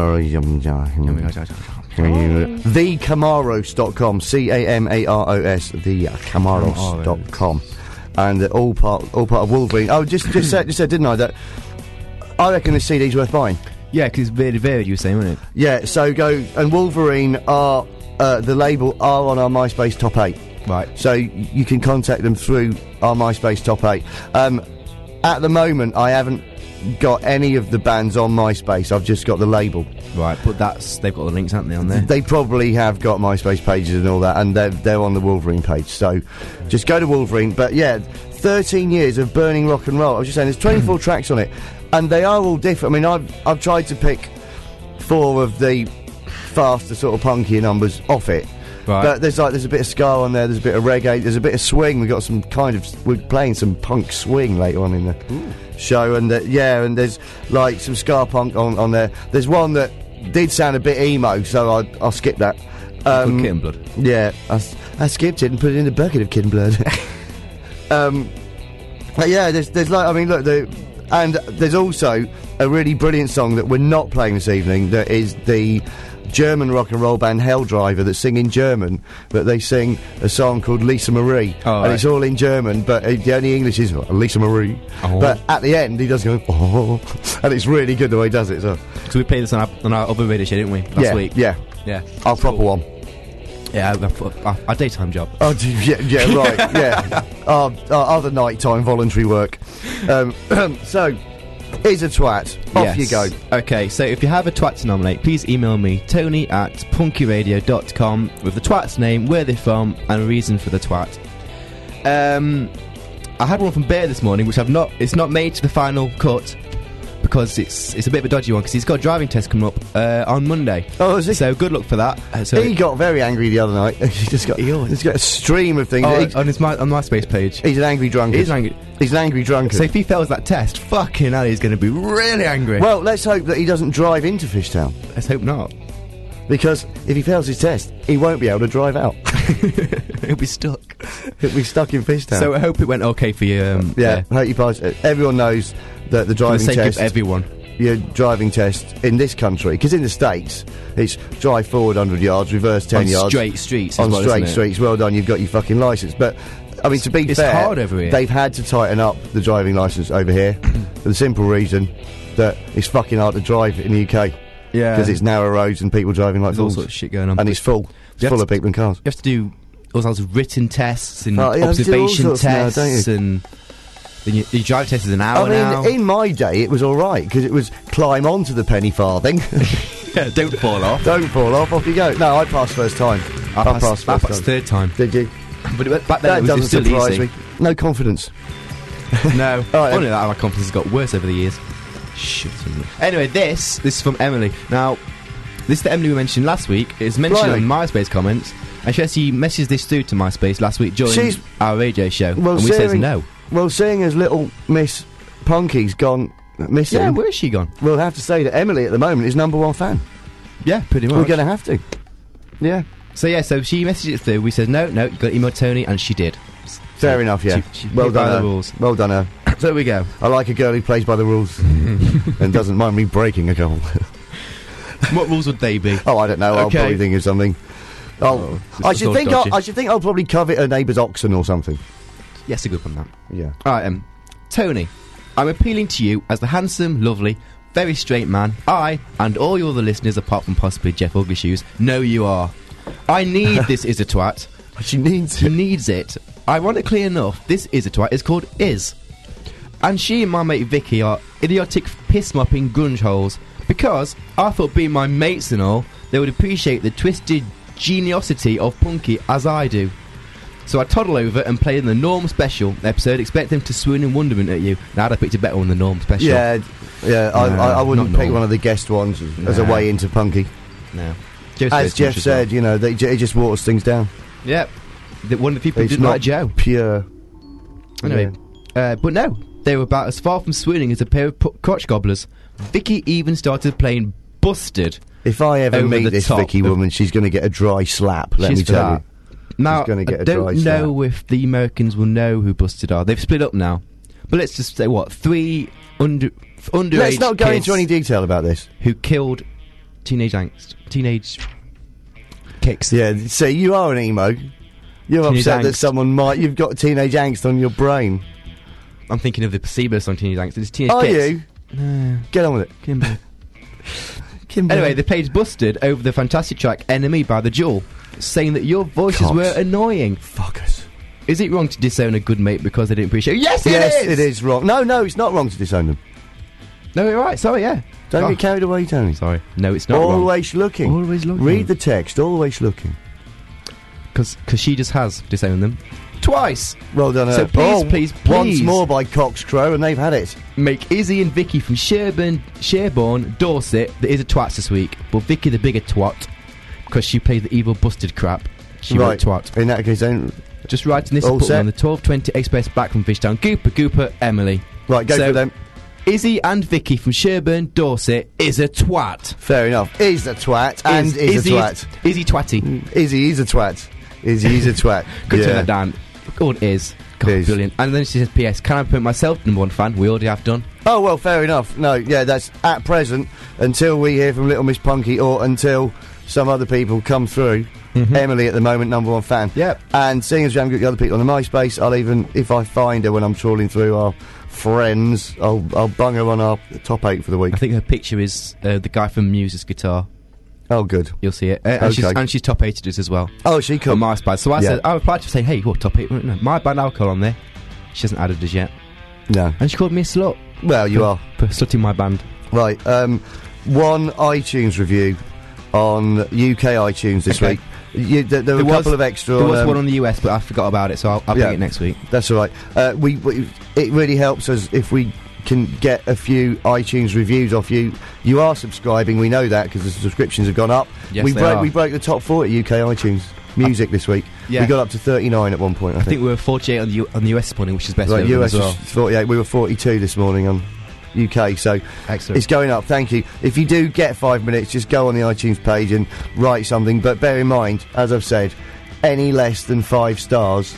the camaros dot com, C A M A R O S, the camaros dot com. And they're all part, all part of Wolverine. Oh, just, just said, just said, didn't I, that I reckon this C D's worth buying. Yeah, because it's very varied, you were saying, wasn't it? Yeah, so go, and Wolverine are, uh, the label are on our MySpace top eight. Right. So y- you can contact them through our MySpace top eight. Um, at the moment, I haven't got any of the bands on MySpace. I've just got the label. Right, but that's they've got the links, haven't they, on there? They probably have got MySpace pages and all that, and they're, they're on the Wolverine page. So just go to Wolverine. But yeah, thirteen years of burning rock and roll. I was just saying, there's twenty-four tracks on it, and they are all different. I mean, I've, I've tried to pick four of the faster, sort of punkier numbers off it. Right. But there's like there's a bit of ska on there, there's a bit of reggae, there's a bit of swing. We've got some kind of we're playing some punk swing later on in the Ooh. show, and uh, yeah, and there's like some ska punk on, on there. There's one that did sound a bit emo, so I, I'll skip that. Um, Kid and Blood. Yeah, I, s- I skipped it and put it in the bucket of Kid and Blood. um, but yeah, there's there's like I mean look, the, and there's also a really brilliant song that we're not playing this evening. That is the German rock and roll band Helldriver that sing in German, but they sing a song called Lisa Marie, oh, and right. it's all in German, but uh, the only English is Lisa Marie. Oh. But at the end, he does go, oh, and it's really good the way he does it. So, so we played this on our, on our other radio show, didn't we? Last yeah, week. yeah, yeah. our proper cool. one. Yeah, our, our, our daytime job. Oh, d- yeah, yeah, right, yeah. Our, our other nighttime voluntary work. Um, so. Is a twat. Off yes. you go. Okay, so if you have a twat to nominate, please email me, Tony at punkyradio dot com, with the twat's name, where they're from, and a reason for the twat. Um, I had one from Bear this morning, which I've not. It's not made to the final cut because it's it's a bit of a dodgy one because he's got a driving test coming up uh, on Monday. Oh, is he? So good luck for that. Uh, so he got very angry the other night. he just got. He always- he's got a stream of things. oh, He- on his my, on MySpace page. he's an angry drunkard. He's angry. He's an angry drunkard. So if he fails that test, fucking hell, he's going to be really angry. Well, let's hope that he doesn't drive into Fishtown, let's hope not. because if he fails his test, he won't be able to drive out. He'll be stuck. He'll be stuck in Fishtown. So I hope it went okay for you. Um, yeah, hope you pass. uh, Everyone knows that the For the driving sake test. of everyone. Your driving test in this country, because in the States it's drive forward one hundred yards, reverse ten On yards straight streets as on well, straight isn't it? streets. Well done, you've got your fucking licence. But I mean, to be It's fair, hard over here. they've had to tighten up the driving licence over here for the simple reason that it's fucking hard to drive in the U K. Yeah. Because it's narrow roads and people driving like There's all fools. sorts of shit going on. And it's full. It's You have full to- of people and cars. You have to do all sorts of written tests and Oh, you have to do all observation sorts now, tests, don't you? and then you, your drive test is an hour I mean, now. in my day, it was all right because it was climb onto the penny farthing. Yeah, don't fall off. Don't fall off. Off you go. No, I passed first time. I passed, passed I first passed time. third time. Did you? But it, back then That it was, it doesn't was still surprise easy. me. No confidence. No. All right, Only that my confidence has got worse over the years. Shit. Anyway, this this is from Emily. Now, this is the Emily we mentioned last week. It's mentioned Blimey. on MySpace comments, and she actually messaged this through to MySpace last week during She's- our radio show, Well, and we says seeing- no. Well, seeing as little Miss Punky's gone missing, Yeah, where's she gone? we'll have to say that Emily at the moment is number one fan. Yeah, pretty much. We're going to have to. Yeah. So yeah, so she messaged it through. We said no, no. You got to email Tony, and she did. Fair So enough, yeah. She, she well played by done, the her. rules. Well done, her. So there we go. I like a girl who plays by the rules and doesn't mind me breaking a goal. What rules would they be? Oh, I don't know. I'll Okay. probably think of something. Oh, Oh, this I is should all think. I'll, dodgy. I should think I'll probably covet a neighbour's oxen or something. Yes, a good one. That. Yeah. All right, um, Tony, I'm appealing to you as the handsome, lovely, very straight man I, and all your other listeners, apart from possibly Jeff Uglyshoes, know you are. I need this is a twat. She needs He it. needs it. Ironically enough, this is a twat is called Is. And she and my mate Vicky are idiotic piss-mopping grunge holes because I thought being my mates and all, they would appreciate the twisted geniosity of Punky as I do. So I toddle over and play in the Norm Special episode, expect them to swoon in wonderment at you. Now I'd have picked a better one than the Norm Special. Yeah, yeah. I, No, I, I wouldn't not pick normal. one of the guest ones as a No. way into Punky. No. Joe As says Jeff much as said, well. you know, they, it just waters things down. Yep. The, one of the people who It's didn't not like Joe. pure. Anyway, uh, but no, they were about as far from swooning as a pair of pu- crotch gobblers. Vicky even started playing Busted. If I ever Over meet the this top Vicky of- woman, she's going to get a dry slap. Let She's me for tell that. Now, is going to get I a dry don't start. know if the Americans will know who Busted are. They've split up now. But let's just say, what, three under underage Let's not go kids into any detail about this. who killed teenage angst, teenage kicks. Yeah, see, you are an emo. You're Teenage upset that angst. someone might. You've got teenage angst on your brain. I'm thinking of the placebo song Teenage Angst. It's teenage Are kicks. you? Get on with it. Kimbo. Kimbo. Anyway, the page Busted over the fantastic track Enemy by The Jewel, saying that your voices Cocks. were annoying. Fuckers. Is it wrong to disown a good mate because they didn't appreciate you? Yes, it yes, is! it is wrong. No, no, it's not wrong to disown them. No, you're right. Sorry, yeah. Don't Oh, get carried away, Tony. Sorry. No, it's not wrong. Always looking. Always looking. Read the text. Always looking. Because she just has disowned them. Twice! Well done, So her. please, Oh, please, Once please. more by Cox Crow, and they've had it. Make Izzy and Vicky from Sherburn, Sherborne, Dorset, that is a twat this week, but Vicky the bigger twat, because she played the evil Busted crap. She right. wrote twat. In that case, then. Just writing this All and putting set? on the twelve twenty Express back from Fishtown. Gooper, Gooper, Emily. Right, go So, for them. Izzy and Vicky from Sherburn, Dorset is a twat. Fair enough. Is a twat and is, Izzy a twat. Izzy twatty. Izzy is a twat. Izzy is a twat. Could yeah. turn that down. Oh, it is. God, It is. brilliant. And then she says, P S, can I put myself number one fan? We already have done. Oh, well, fair enough. No, yeah, that's at present, until we hear from Little Miss Punky or until some other people come through. Emily at the moment, number one fan. Yep. And seeing as we haven't got the other people on the MySpace, I'll even, if I find her when I'm trawling through our friends, I'll I'll bung her on our top eight for the week. I think her picture is uh, the guy from Muse's guitar. Oh, good. You'll see it. Uh, and, she's, Okay. and she's top eighted us as well. Oh, she On could. MySpace. So I Yeah. said, I replied to say, hey, what, top eight? No, my band alcohol on there. She hasn't added us yet. No. And she called me a slut. Well, you for, are. For slutting my band. Right, um, one iTunes review on U K iTunes this Okay. week. You, th- there were There a was- couple of extra. There on, was um, one on the U S, but I forgot about it, so I'll, I'll Yeah. bring it next week. That's all right. Uh, we, we it really helps us if we can get a few iTunes reviews off you. You are subscribing, we know that because the subscriptions have gone up. Yes, we they broke are. we broke the top forty U K iTunes music this week. yeah. We got up to thirty-nine at one point. I, I think we were forty-eight on the, U- on the U S this morning, which is best right, for U S as well. was forty-eight. We were forty-two this morning on U K. So Excellent. it's going up. Thank you. If you do get five minutes, just go on the iTunes page and write something. But bear in mind, as I've said, any less than five stars,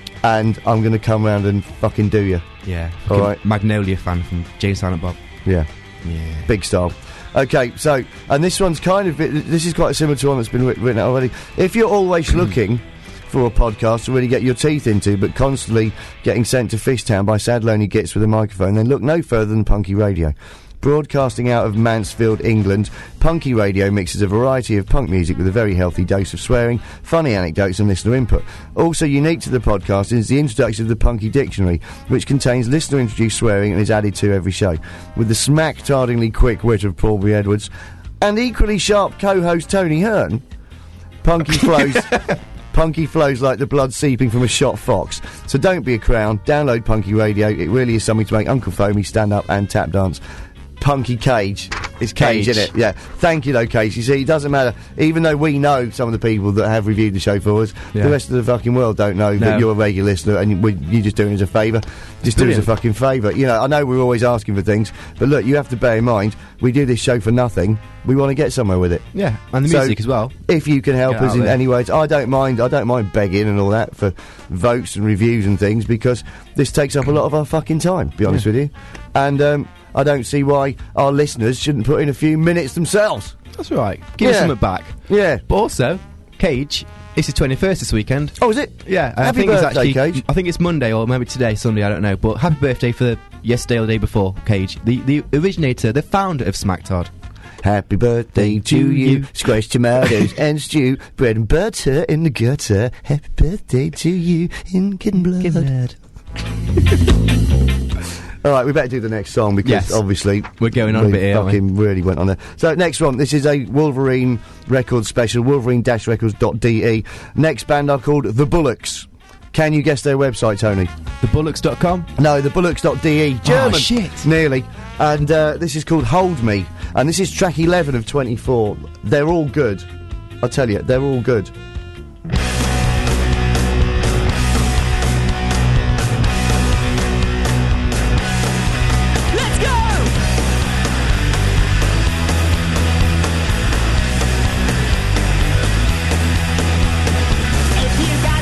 and I'm going to come round and fucking do you. Yeah. All Fucking right. Magnolia fan from James Silent Bob. Yeah. Yeah. Big style. Okay, so, and this one's kind of, this is quite similar to one that's been writ- written out already. If you're always looking for a podcast to really get your teeth into, but constantly getting sent to Fishtown by sad lonely gits with a microphone, then look no further than Punky Radio. Broadcasting out of Mansfield, England, Punky Radio mixes a variety of punk music with a very healthy dose of swearing, funny anecdotes and listener input. Also unique to the podcast is the introduction of the Punky Dictionary, which contains listener-introduced swearing and is added to every show. With the smack-tardingly quick wit of Paul B. Edwards and equally sharp co-host Tony Hearn, Punky flows... Punky flows like the blood seeping from a shot fox. So don't be a clown, download Punky Radio, it really is something to make Uncle Foamy stand up and tap dance. Punky Cage. It's Cage, Cage. isn't it? Yeah. Thank you though, Cage. You see, it doesn't matter. Even though we know some of the people that have reviewed the show for us, Yeah. the rest of the fucking world don't know No. that you're a regular listener and we, you just doing us a favour. Just do us a Brilliant. fucking favour. You know, I know we're always asking for things, but look, you have to bear in mind, we do this show for nothing. We want to get somewhere with it. Yeah. And the So- music as well. If you can help Get us out in there. any ways, I don't mind. I don't mind begging and all that for votes and reviews and things because this takes up a lot of our fucking time. Be honest with you, and um, I don't see why our listeners shouldn't put in a few minutes themselves. That's right. Give us Yeah. something back. Yeah. But also, Cage, it's his twenty-first this weekend. Oh, is it? Yeah, I Happy think birthday, it's actually, Cage. I think it's Monday or maybe today, Sunday, I don't know. But happy birthday for yesterday or the day before, Cage, the the originator, the founder of Smacktard. Happy birthday to you, squashed tomatoes and stew, bread and butter in the gutter. Happy birthday to you in Kid Blood. All right, we better do the next song because Yes. obviously We're going on a we bit here, aren't we? fucking really went on there. So next one, this is a Wolverine Records special, wolverine dash records dot d e. Next band are called The Bullocks. Can you guess their website, Tony? the bullocks dot com. No, the bullocks dot d e. German. Oh, shit. Nearly. And uh, this is called Hold Me. And this is track eleven of twenty-four. They're all good. I tell you, they're all good. Let's go! If you got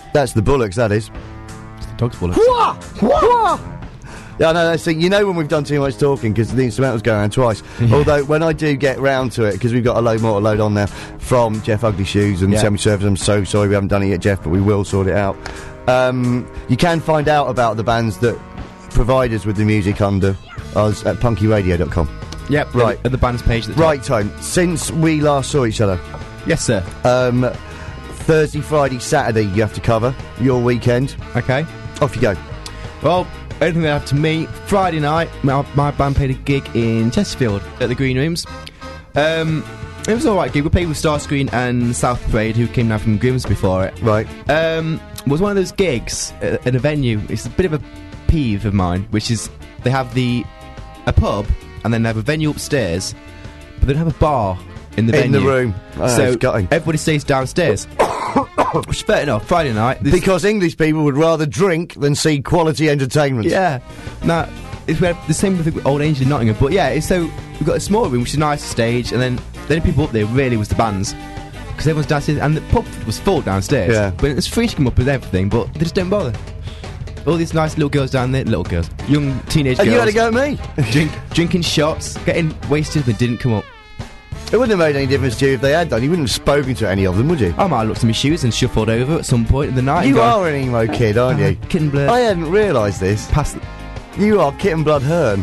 That's the Bullocks, that is. It's the dog's bullocks. Yeah, no, that's the, you know when we've done too much talking because the instrumental's going around twice. Yeah. Although when I do get round to it, because we've got a load more to load on now from Jeff Ugly Shoes and Yeah. Semi-Surfers. I'm so sorry we haven't done it yet, Jeff, but we will sort it out. Um, you can find out about the bands that provide us with the music under us at punky radio dot com. Yep, Right. At the band's page. At the Right, Tone, since we last saw each other, top. Yes, sir. um, Thursday, Friday, Saturday you have to cover your weekend. Okay. Off you go. Well, anything that happened to me, Friday night, my, my band played a gig in Chesterfield at the Green Rooms. Um, it was alright gig. We played with Starscreen and South Parade, who came down from Grimsby for it. Right. Um, it was one of those gigs at, at a venue. It's a bit of a peeve of mine, which is they have the a pub and then they have a venue upstairs, but they don't have a bar in the In venue. the room. Oh, so it's gutting. everybody stays downstairs. Which is fair enough. Friday night. this- Because English people would rather drink than see quality entertainment. Yeah. Now, it's we have the same with Old Angel in Nottingham, but yeah, it's so we've got a small room, which is a nice stage, and then the only people up there really was the bands. Because everyone's downstairs, and the pub was full downstairs. Yeah. But it's free to come up with everything, but they just don't bother. All these nice little girls down there, little girls, young teenage And girls. you had to go at me. drink, drinking shots, getting wasted, they didn't come up. It wouldn't have made any difference to you if they had done. You wouldn't have spoken to any of them, would you? I might have looked at my shoes and shuffled over at some point in the night. and You gone, are an emo kid, aren't you? Kitten blood. I hadn't realised this. Past. You are Kitten Blood Hearn,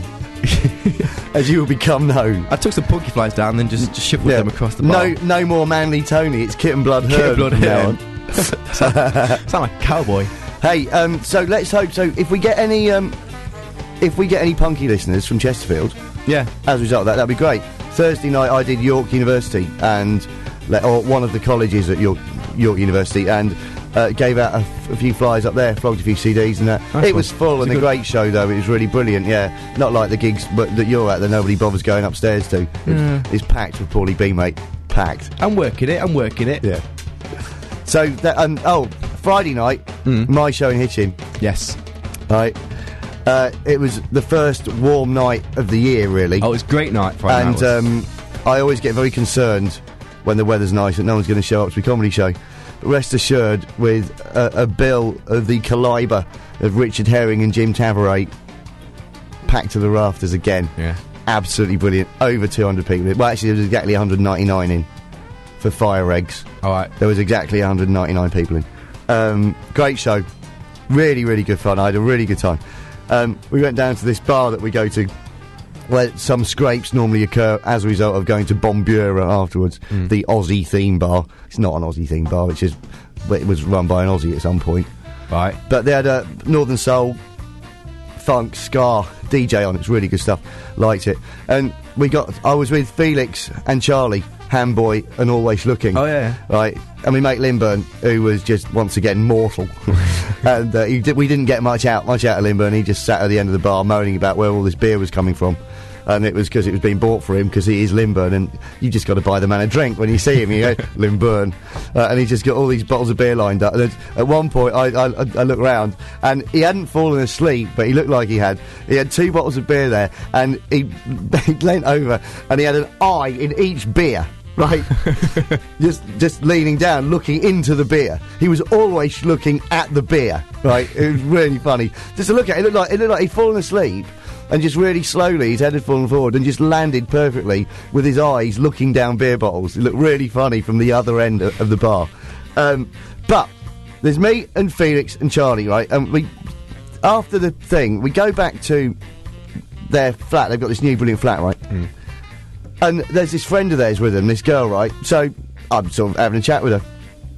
as you will become known. I took some punky flies down and then just, just shuffled them across the bar. No, no more Manly Tony. It's Kitten Blood Hearn. Kitten blood from now Hearn. on. Sound like a cowboy. Hey, um, so let's hope. So if we get any, um, if we get any punky listeners from Chesterfield, Yeah. as a result of that, that'd be great. Thursday night I did York University and le- or one of the colleges at York York University and uh, gave out a, f- a few flyers up there, flogged a few C Ds and that. Nice it one. was full It's and a a good- great show though. It was really brilliant. Yeah, not like the gigs but that you're at that nobody bothers going upstairs to. It's, it's packed with Paulie B, mate. Packed. I'm working it, I'm working it. Yeah. So that um, oh Friday night, Mm. my show in Hitchin. Yes. Right. Uh, it was the first warm night of the year, really. Oh, it was a great night Friday and night. was. um, I always get very concerned when the weather's nice that no one's going to show up to a comedy show. But rest assured, with a, a bill of the calibre of Richard Herring and Jim Tavaray packed to the rafters again. Yeah. Absolutely brilliant. Over two hundred people. Well, actually, there was exactly one hundred ninety-nine in for Fire Eggs. Alright. There was exactly one hundred ninety-nine people in. Um, great show. Really, really good fun. I had a really good time. Um, we went down to this bar that we go to where some scrapes normally occur as a result of going to Bombura afterwards. Mm. The Aussie theme bar. It's not an Aussie theme bar, it's just it was run by an Aussie at some point. Right. But they had a Northern Soul, funk, ska D J on. It's really good stuff. Liked it. And we got. I was with Felix and Charlie, Handboy, and Always Looking. Oh, yeah. Right. And we mate Lindburn, who was just once again mortal. and uh, he di- we didn't get much out, much out of Lindburn. He just sat at the end of the bar moaning about where all this beer was coming from. And it was because it was being bought for him because he is Lindburn, and you just got to buy the man a drink when you see him. You go Lindburn, uh, and he just got all these bottles of beer lined up. And at, at one point, I, I, I looked round, and he hadn't fallen asleep, but he looked like he had. He had two bottles of beer there, and he, he leant over, and he had an eye in each beer. Right, just just leaning down, looking into the beer. He was always looking at the beer. Right, it was really funny. Just to look at it, it looked like it looked like he'd fallen asleep, and just really slowly his head had fallen forward and just landed perfectly with his eyes looking down beer bottles. It looked really funny from the other end of, of the bar. Um, but there's me and Felix and Charlie, right? And we after the thing, we go back to their flat. They've got this new brilliant flat, right? Mm. And there's this friend of theirs with them, this girl, right? So I'm sort of having a chat with her.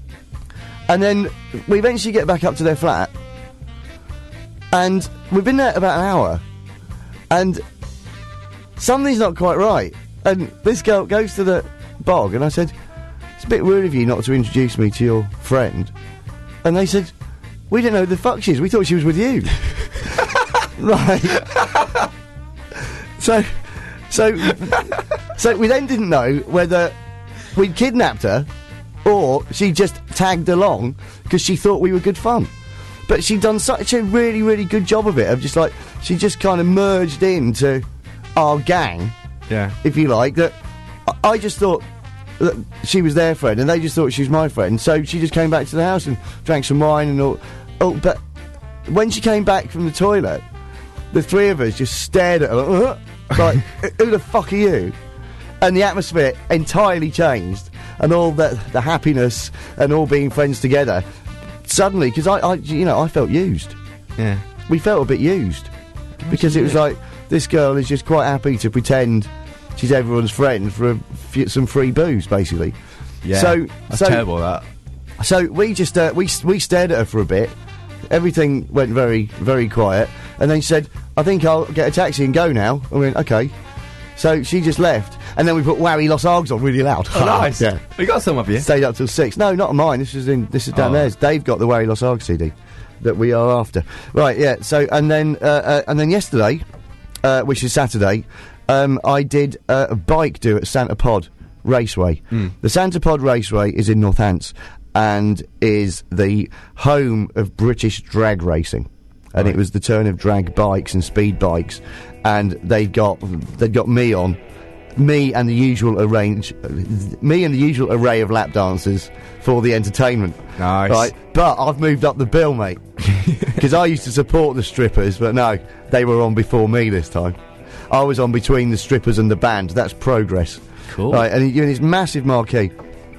And then we eventually get back up to their flat. And we've been there about an hour. And something's not quite right. And this girl goes to the bog, and I said, it's a bit rude of you not to introduce me to your friend. And they said, we didn't know who the fuck she is. We thought she was with you. Right. So... So, so we then didn't know whether we'd kidnapped her or she just tagged along because she thought we were good fun. But she'd done such a really, really good job of it, of just like, she just kind of merged into our gang, Yeah. if you like, that I, I just thought, that she was their friend, and they just thought she was my friend. So she just came back to the house and drank some wine and all. Oh, but when she came back from the toilet, the three of us just stared at her like, uh, like who the fuck are you? And the atmosphere entirely changed, and all the the happiness and all being friends together. Suddenly, because I, I, you know, I felt used. Yeah. We felt a bit used because it was like this girl is just quite happy to pretend she's everyone's friend for a f- some free booze, basically. Yeah. So That's so, terrible, that. So we just uh, we s- we stared at her for a bit. Everything went very very quiet, and then she said, "I think I'll get a taxi and go now." I went, "Okay." So she just left, and then we put Wowie Los Args on really loud. Oh, nice. Yeah. We got some of you. Stayed up till six. No, not mine. This is in. This is down Oh. theirs. Dave got the Wowie Los Args C D that we are after. Right. Yeah. So and then uh, uh, and then yesterday, uh, which is Saturday, um, I did uh, a bike do at Santa Pod Raceway. Mm. The Santa Pod Raceway is in Northants and is the home of British drag racing. And Right. it was the turn of drag bikes and speed bikes, and they got they got me on, me and the usual arrange, me and the usual array of lap dancers for the entertainment. Nice. Right, but I've moved up the bill, mate, because I used to support the strippers, but no, they were on before me this time. I was on between the strippers and the band. That's progress. Cool. Right, and you know, this massive marquee,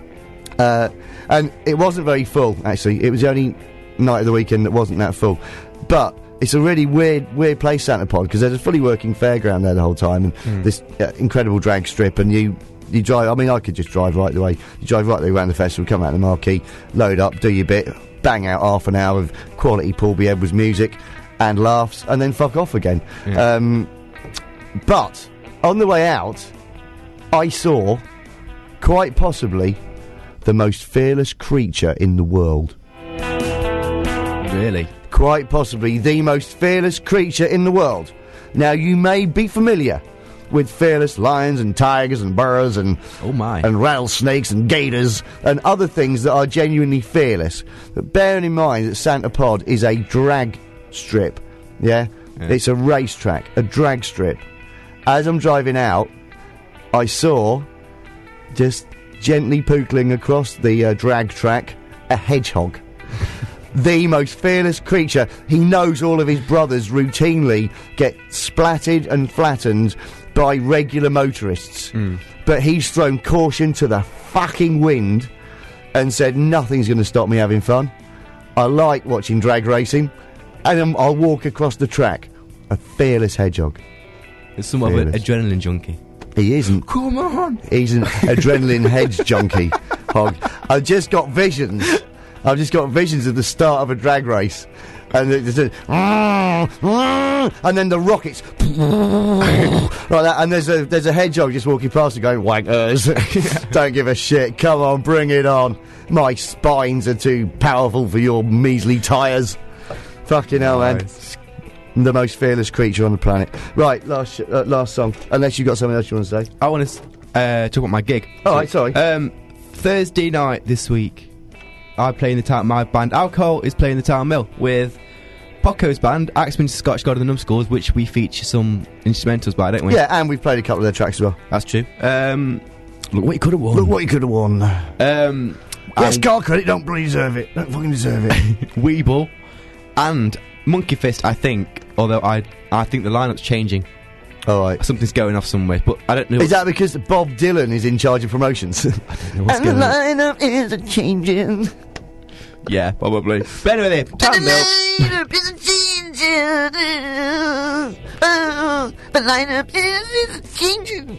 uh, and it wasn't very full actually. It was the only night of the weekend that wasn't that full. But it's a really weird, weird place, Santa Pod, because there's a fully working fairground there the whole time, and Mm. this uh, incredible drag strip, and you, you drive. I mean, I could just drive right the way. You drive right the way around the festival, come out the marquee, load up, do your bit, bang out half an hour of quality Paul B. Edwards music, and laughs, and then fuck off again. Yeah. Um, but on the way out, I saw quite possibly the most fearless creature in the world. Really? Quite possibly the most fearless creature in the world. Now, you may be familiar with fearless lions and tigers and bears and Oh my. and rattlesnakes and gators and other things that are genuinely fearless. But bearing in mind that Santa Pod is a drag strip, yeah? Yeah. It's a racetrack, a drag strip. As I'm driving out, I saw, just gently pootling across the uh, drag track, a hedgehog. The most fearless creature. He knows all of his brothers routinely get splatted and flattened by regular motorists. Mm. But he's thrown caution to the fucking wind and said, nothing's going to stop me having fun. I like watching drag racing, and um, I'll walk across the track. A fearless hedgehog. It's somewhat of an Fearless. adrenaline junkie. He isn't. Come on. He's an adrenaline hedge junkie hog. I've just got visions. I've just got visions of the start of a drag race. And there's a, and then the rockets like that, and there's a there's a hedgehog just walking past and going, wankers. Don't give a shit, come on, bring it on. My spines are too powerful for your measly tyres. Fucking hell, man. Nice. The most fearless creature on the planet. Right, last sh- uh, last song. Unless you've got something else you want to say. I want to uh, talk about my gig. All right, sorry. Um, Thursday night this week, I play in the town. My band Alcohol is playing the Town Mill with Poco's band, Axeman Scotch God of the Numbskulls, which we feature some instrumentals by, don't we? Yeah, and we've played a couple of their tracks as well. That's true. Um, look what you could have won. Look what you could have won. Um, Yes, and car credit, don't bloody deserve it. Don't fucking deserve it. Weeble and Monkey Fist. I think, although I, I think the lineup's changing. All right. Something's going off somewhere, but I don't know. Is that because Bob Dylan is in charge of promotions? I don't know what's and the going on. lineup is a changing. Yeah, probably. But anyway, there, Town Mill. lineup is changing. Oh, the lineup is changing.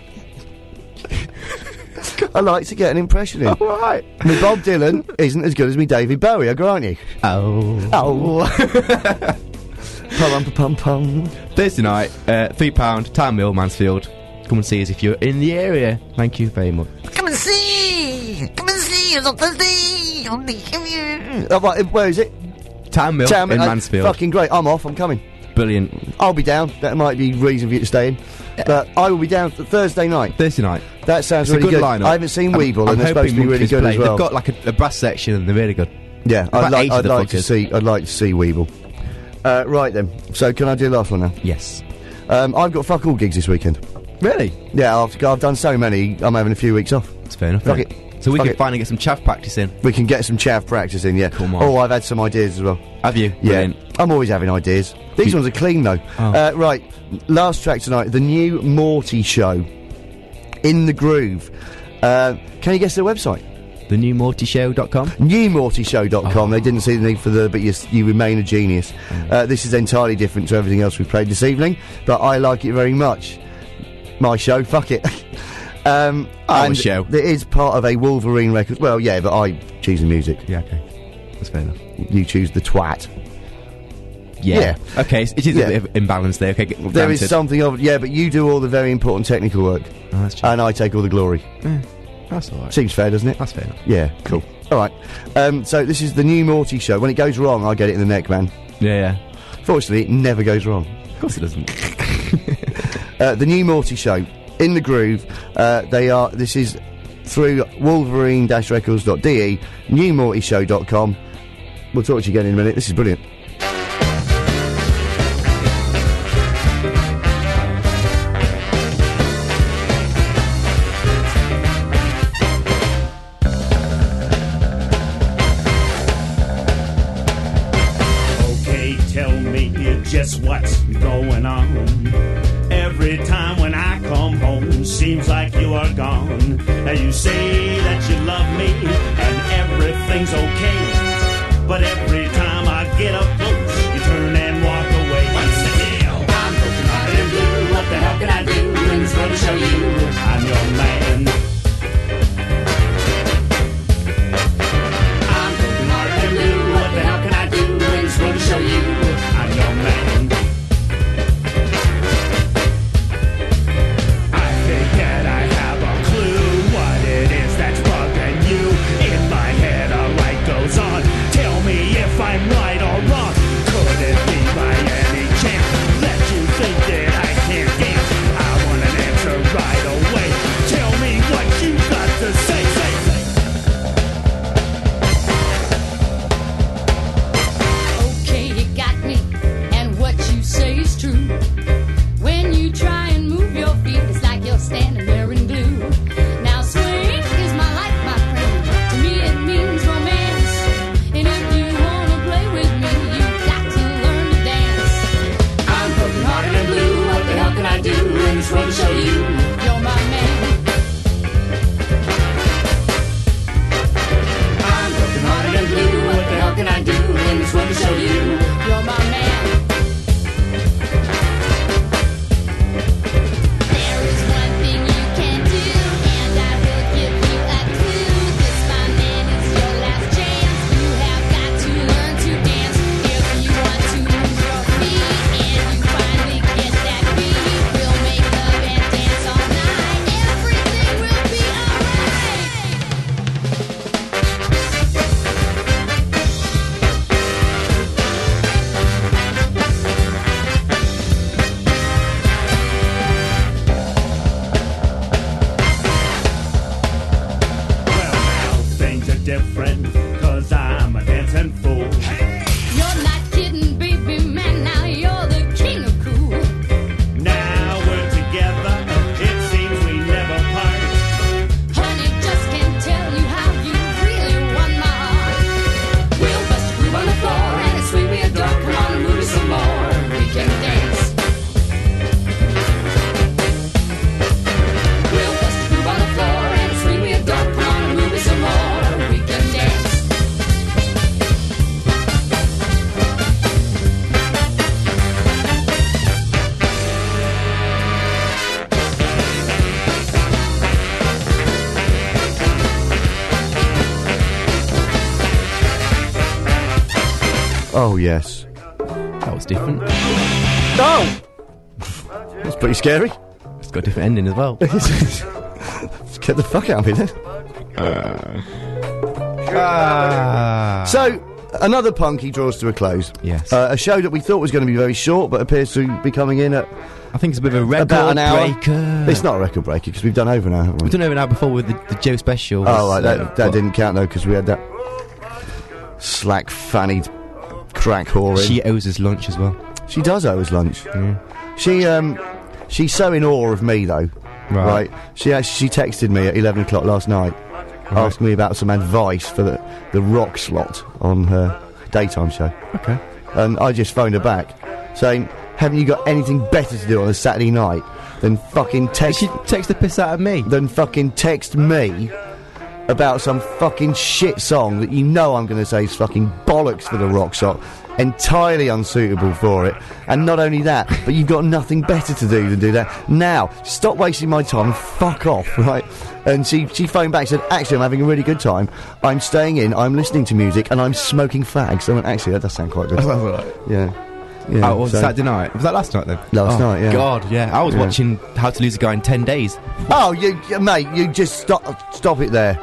I like to get an impression in. All right. Me Bob Dylan isn't as good as me David Bowie, I grant you. Oh. Oh. Pum pum pum pum. Thursday night, uh, three pound, Town Mill, Mansfield. Come and see us if you're in the area. Thank you very much. Come and see. Come and see us on Thursday on the Commune. Oh, right, where is it? Town Mill Town- in uh, Mansfield. Fucking great. I'm off. I'm coming. Brilliant. I'll be down. That might be reason for you to stay in. But I will be down th- Thursday night. Thursday night. That sounds It's really a good, good. lineup. I haven't seen I'm- Weeble, I'm and they're supposed to be hoping really Monkey's good as playing. well. They've got like a, a brass section and they're really good. Yeah, About I'd like, eight of I'd the like to fuckers. see. I'd like to see Weeble. Uh, right then. So can I do the last one now? Yes. Um, I've got fuck all gigs this weekend. Really? Yeah, I've, I've done so many. I'm having a few weeks off. That's fair enough. Fuck isn't it. So we Fuck can it. finally get some chav practice in. We can get some chav practice in, yeah. Come on. Oh, I've had some ideas as well. Have you? Yeah, Brilliant. I'm always having ideas. These You- ones are clean though. Oh. Uh, right, last track tonight, the new Morty Show, In the Groove. Uh, can you guess their website? The new morty show dot com. new morty show dot com. Oh. They didn't see the need for the, but you, you remain a genius. Uh, this is entirely different to everything else we've played this evening, but I like it very much. My show, fuck it. um, Our and show. It is part of a Wolverine Records. Well, yeah, but I choose the music. Yeah, okay. That's fair enough. You choose the twat. Yeah. Yeah. Okay, so it is Yeah. a bit of imbalance there. Okay, g- There is granted. something of yeah, but you do all the very important technical work, Oh, that's true. and I take all the glory. That's alright. Seems fair, doesn't it? That's fair enough. Yeah, cool. All right. Um, so this is the new Morty Show. When it goes wrong, I get it in the neck, man. Yeah, yeah. Fortunately, it never goes wrong. Of course it doesn't. Uh, the new Morty Show, In the Groove. Uh, they are. This is through wolverine dash records dot d e, new morty show dot com. We'll talk to you again in a minute. This is brilliant. Okay, tell me just what's going on. Every time when I come home, seems like you are gone. Now you say that you love me and everything's okay, but every time I get up close, you turn and walk away. What's the deal? I'm broken hearted and blue. What the hell can I do? When's gonna show you I'm your man? I'm broken hearted and blue. What the hell can I do? When's gonna show you I'm your man? I think that I have a clue what it is that's bugging you. In my head a light goes on. Tell me if I'm right or wrong. Could it be by any chance that you think that I can't dance? I want an answer right away. Tell me what you got to say. Say, say. Okay, you got me, and what you say is true. When you try and move your feet, it's like you're standing there in glue. Now swing is my life, my friend. To me it means romance. And if you wanna play with me, you got to learn to dance. I'm broken hearted and blue. What the hell can I do? And it's going to show you. You're my man. I'm broken hearted and blue. What the hell can I do? And it's going to show you. You're my man. There is one thing you can do, and I will give you a clue. This, my man, is your last chance. You have got to learn to dance. If you want to move your feet, and you finally get that beat, we'll make love and dance all night. Everything will be alright. Well, now things are different, cause I'm a dancing fool. You're not kidding, baby man. Now you're the king of cool. Now we're together, it seems we never part. Honey, just can't tell you how you really won my heart. We'll bust a groove on the floor, and it's sweet we adore. Come on and move it some more. We can dance. We'll bust a groove on the floor, and it's sweet we adore. Come on and move it some more. We can dance. Oh yes. That was different. Oh, that's pretty scary. It's got a different ending as well. Let's get the fuck out of here. Ah. So, another punky draws to a close. Yes. Uh, a show that we thought was going to be very short, but appears to be coming in at I think it's a bit of a record about an hour. breaker. It's not a record breaker because we've done over an hour, haven't we? We've done over an hour before with the, the Joe special. Oh, right, that, So, that what- didn't count though because we had that slack fannied crack whore in. She owes us lunch as well. She does owe us lunch. She um, she's so in awe of me though. Right. Right. She actually, she texted me at eleven o'clock last night, asking me about some advice for the the rock slot on her daytime show. Okay. And I just phoned her back, saying, "Haven't you got anything better to do on a Saturday night than fucking text? She takes the piss out of me. Than fucking text me about some fucking shit song that you know I'm going to say is fucking bollocks for the rock slot, entirely unsuitable for it. And not only that, but you've got nothing better to do than do that. Now, stop wasting my time and fuck off, right?" And she, she phoned back and said, "Actually, I'm having a really good time. I'm staying in, I'm listening to music, and I'm smoking fags." I went, "Actually, that does sound quite good." That sounds alright. Yeah. Yeah, Oh, was so- Saturday night? Was that last night then? Last Oh, night, yeah. God, yeah. I was Yeah. watching How to Lose a Guy in ten days. Oh, you, you, mate, you just stop, stop it there.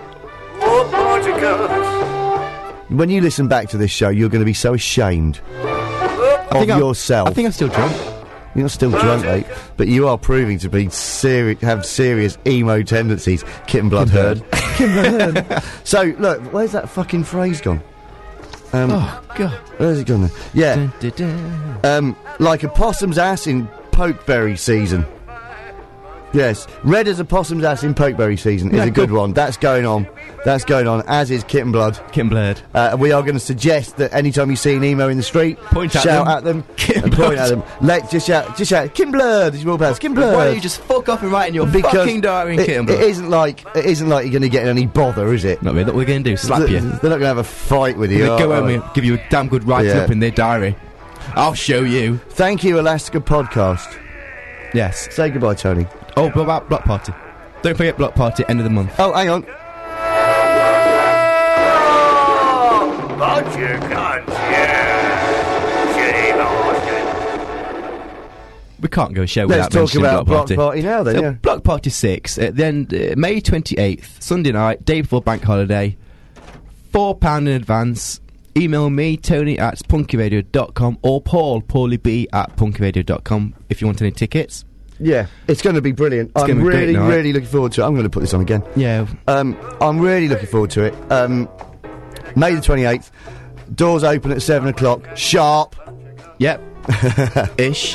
When you listen back to this show, you're going to be so ashamed I of think I'm- yourself. I think I'm still drunk. You're not still drunk, mate, but you are proving to be seri- have serious emo tendencies. Kitten blood herd. So, look, where's that fucking phrase gone? Um, Oh, God. Where's it gone then? Yeah. Dun, dun, dun. Um, like a possum's ass in pokeberry season. Yes, red as a possum's ass in pokeberry season is Yeah, a good cool. one. That's going on. That's going on, as is Kitten Blood. Kitten Blood. Uh, we are going to suggest that anytime you see an emo in the street, Point at shout them. at them, Kitten and point Blood. at them. Let just shout, just shout, Kitten Blood as you walk past. Kitten Blood. Why don't you just fuck off and write in your fucking diary in it, Kitten it Blood? isn't like it isn't like you're going to get in any bother, is it? Not really. What we're going to do? Slap Th- you. They're not going to have a fight with you. They go are home they? and give you a damn good write Yeah. up in their diary. I'll show you. Thank you, Elastica Podcast. Yes. Say goodbye, Tony. Oh, what about Block Party? Don't forget Block Party, end of the month. Oh, hang on. Bunch of cunts, yeah. Shame Austin. We can't go a show Let's without talk mentioning about Block Block Party now then, So, yeah. Block Party six, at the end, uh, May twenty-eighth, Sunday night, day before bank holiday. four pounds in advance. Email me, Tony at punkyradio dot com, or Paul, Paulie B at punkyradio dot com if you want any tickets. Yeah, it's going to be brilliant. It's I'm gonna be a great really, night. really looking forward to it. I'm going to put this on again. Yeah. Um, I'm really looking forward to it. Um, May the twenty-eighth. Doors open at seven o'clock. Sharp. Yep. Ish.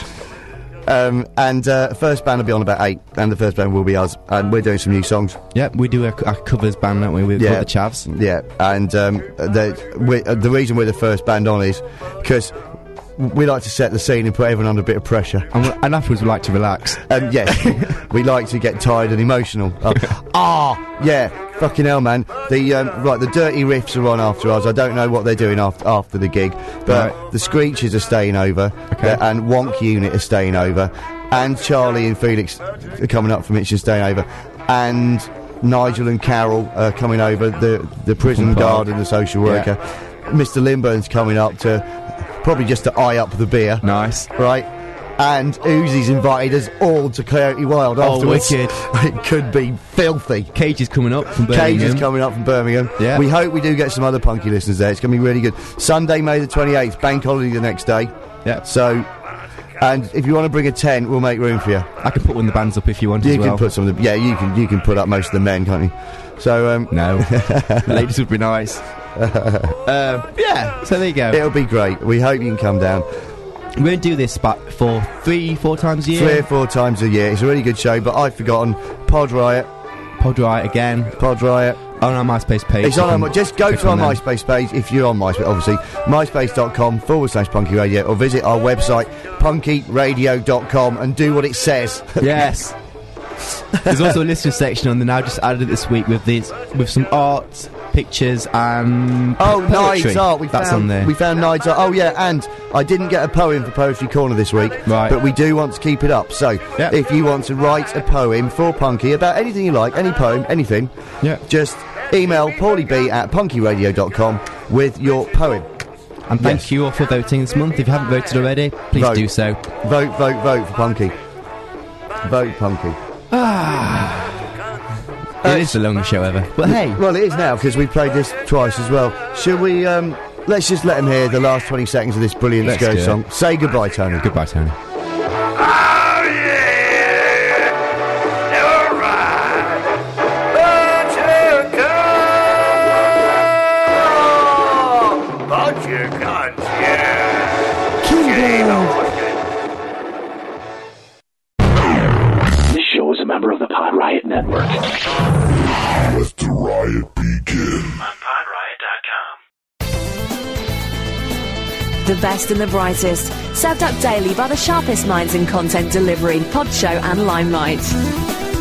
Um, and uh, first band will be on about eight, and the first band will be us, and we're doing some new songs. Yep, we do a, a covers band, don't we? We've Yeah. got the Chavs. Yeah, and um, the we, uh, the reason we're the first band on is because we like to set the scene and put everyone under a bit of pressure. And, we- and afterwards we like to relax. And yes, we like to get tired and emotional. Uh, ah, yeah, fucking hell, man. The um, right, the dirty riffs are on after us. I don't know what they're doing after after the gig, but Right. the Screechers are staying over, Okay. uh, and Wonk Unit are staying over, and Charlie and Felix are coming up from Itch and staying over, and Nigel and Carol are coming over. The the prison Park. guard and the social worker. Mister Limburn's coming up to probably just to eye up the beer. Nice. Right? And Uzi's invited us all to Coyote Wild Oh, afterwards. wicked. It could be filthy. Cage is coming up from Birmingham. Cage is coming up from Birmingham. Yeah. We hope we do get some other punky listeners there. It's going to be really good. Sunday, May the twenty-eighth, bank holiday the next day. Yeah. So, and if you want to bring a tent, we'll make room for you. I can put one of the bands up if you want You as can well. put some of the, yeah, you can you can put up most of the men, can't you? So, um, No. The ladies would be nice. um, yeah, so there you go. it'll be great. We hope you can come down. We're going to do this spot for three, four times a year. Three or four times a year. It's a really good show, but I've forgotten. Pod Riot. Pod Riot again. Pod Riot. On our MySpace page. It's You on can our, just go click to our on them. MySpace page if you're on MySpace, obviously. MySpace.com forward slash Punky Radio, or visit our website, punky radio dot com, and do what it says. Yes. There's also a listener section on there now, just added it this week with these, with some art, pictures, and Oh, poetry. Nide's Art. We That's found, on there. We found Nide's Art. Oh, yeah, and I didn't get a poem for Poetry Corner this week. Right. But we do want to keep it up. So, Yep. if you want to write a poem for Punky about anything you like, any poem, anything, Yeah. just email paulie b at punky radio dot com with your poem. And thank Yes. you all for voting this month. If you haven't voted already, please Vote. do so. Vote, vote, vote for Punky. Vote Punky. It is the longest show ever. But hey, Well, it is now because we played this twice as well. Should we? Um, let's just let them hear the last twenty seconds of this brilliant Let's do Scourge it. song. Say goodbye, Tony. goodbye, Tony. Oh, yeah. All right. Bunch of cunts. Bunch of cunts, yeah. Shame Austin. This show show is a member of the Pod Riot Network. Let the riot begin. On pod riot dot com. The best and the brightest, served up daily by the sharpest minds in content delivery, Pod Show and Limelight.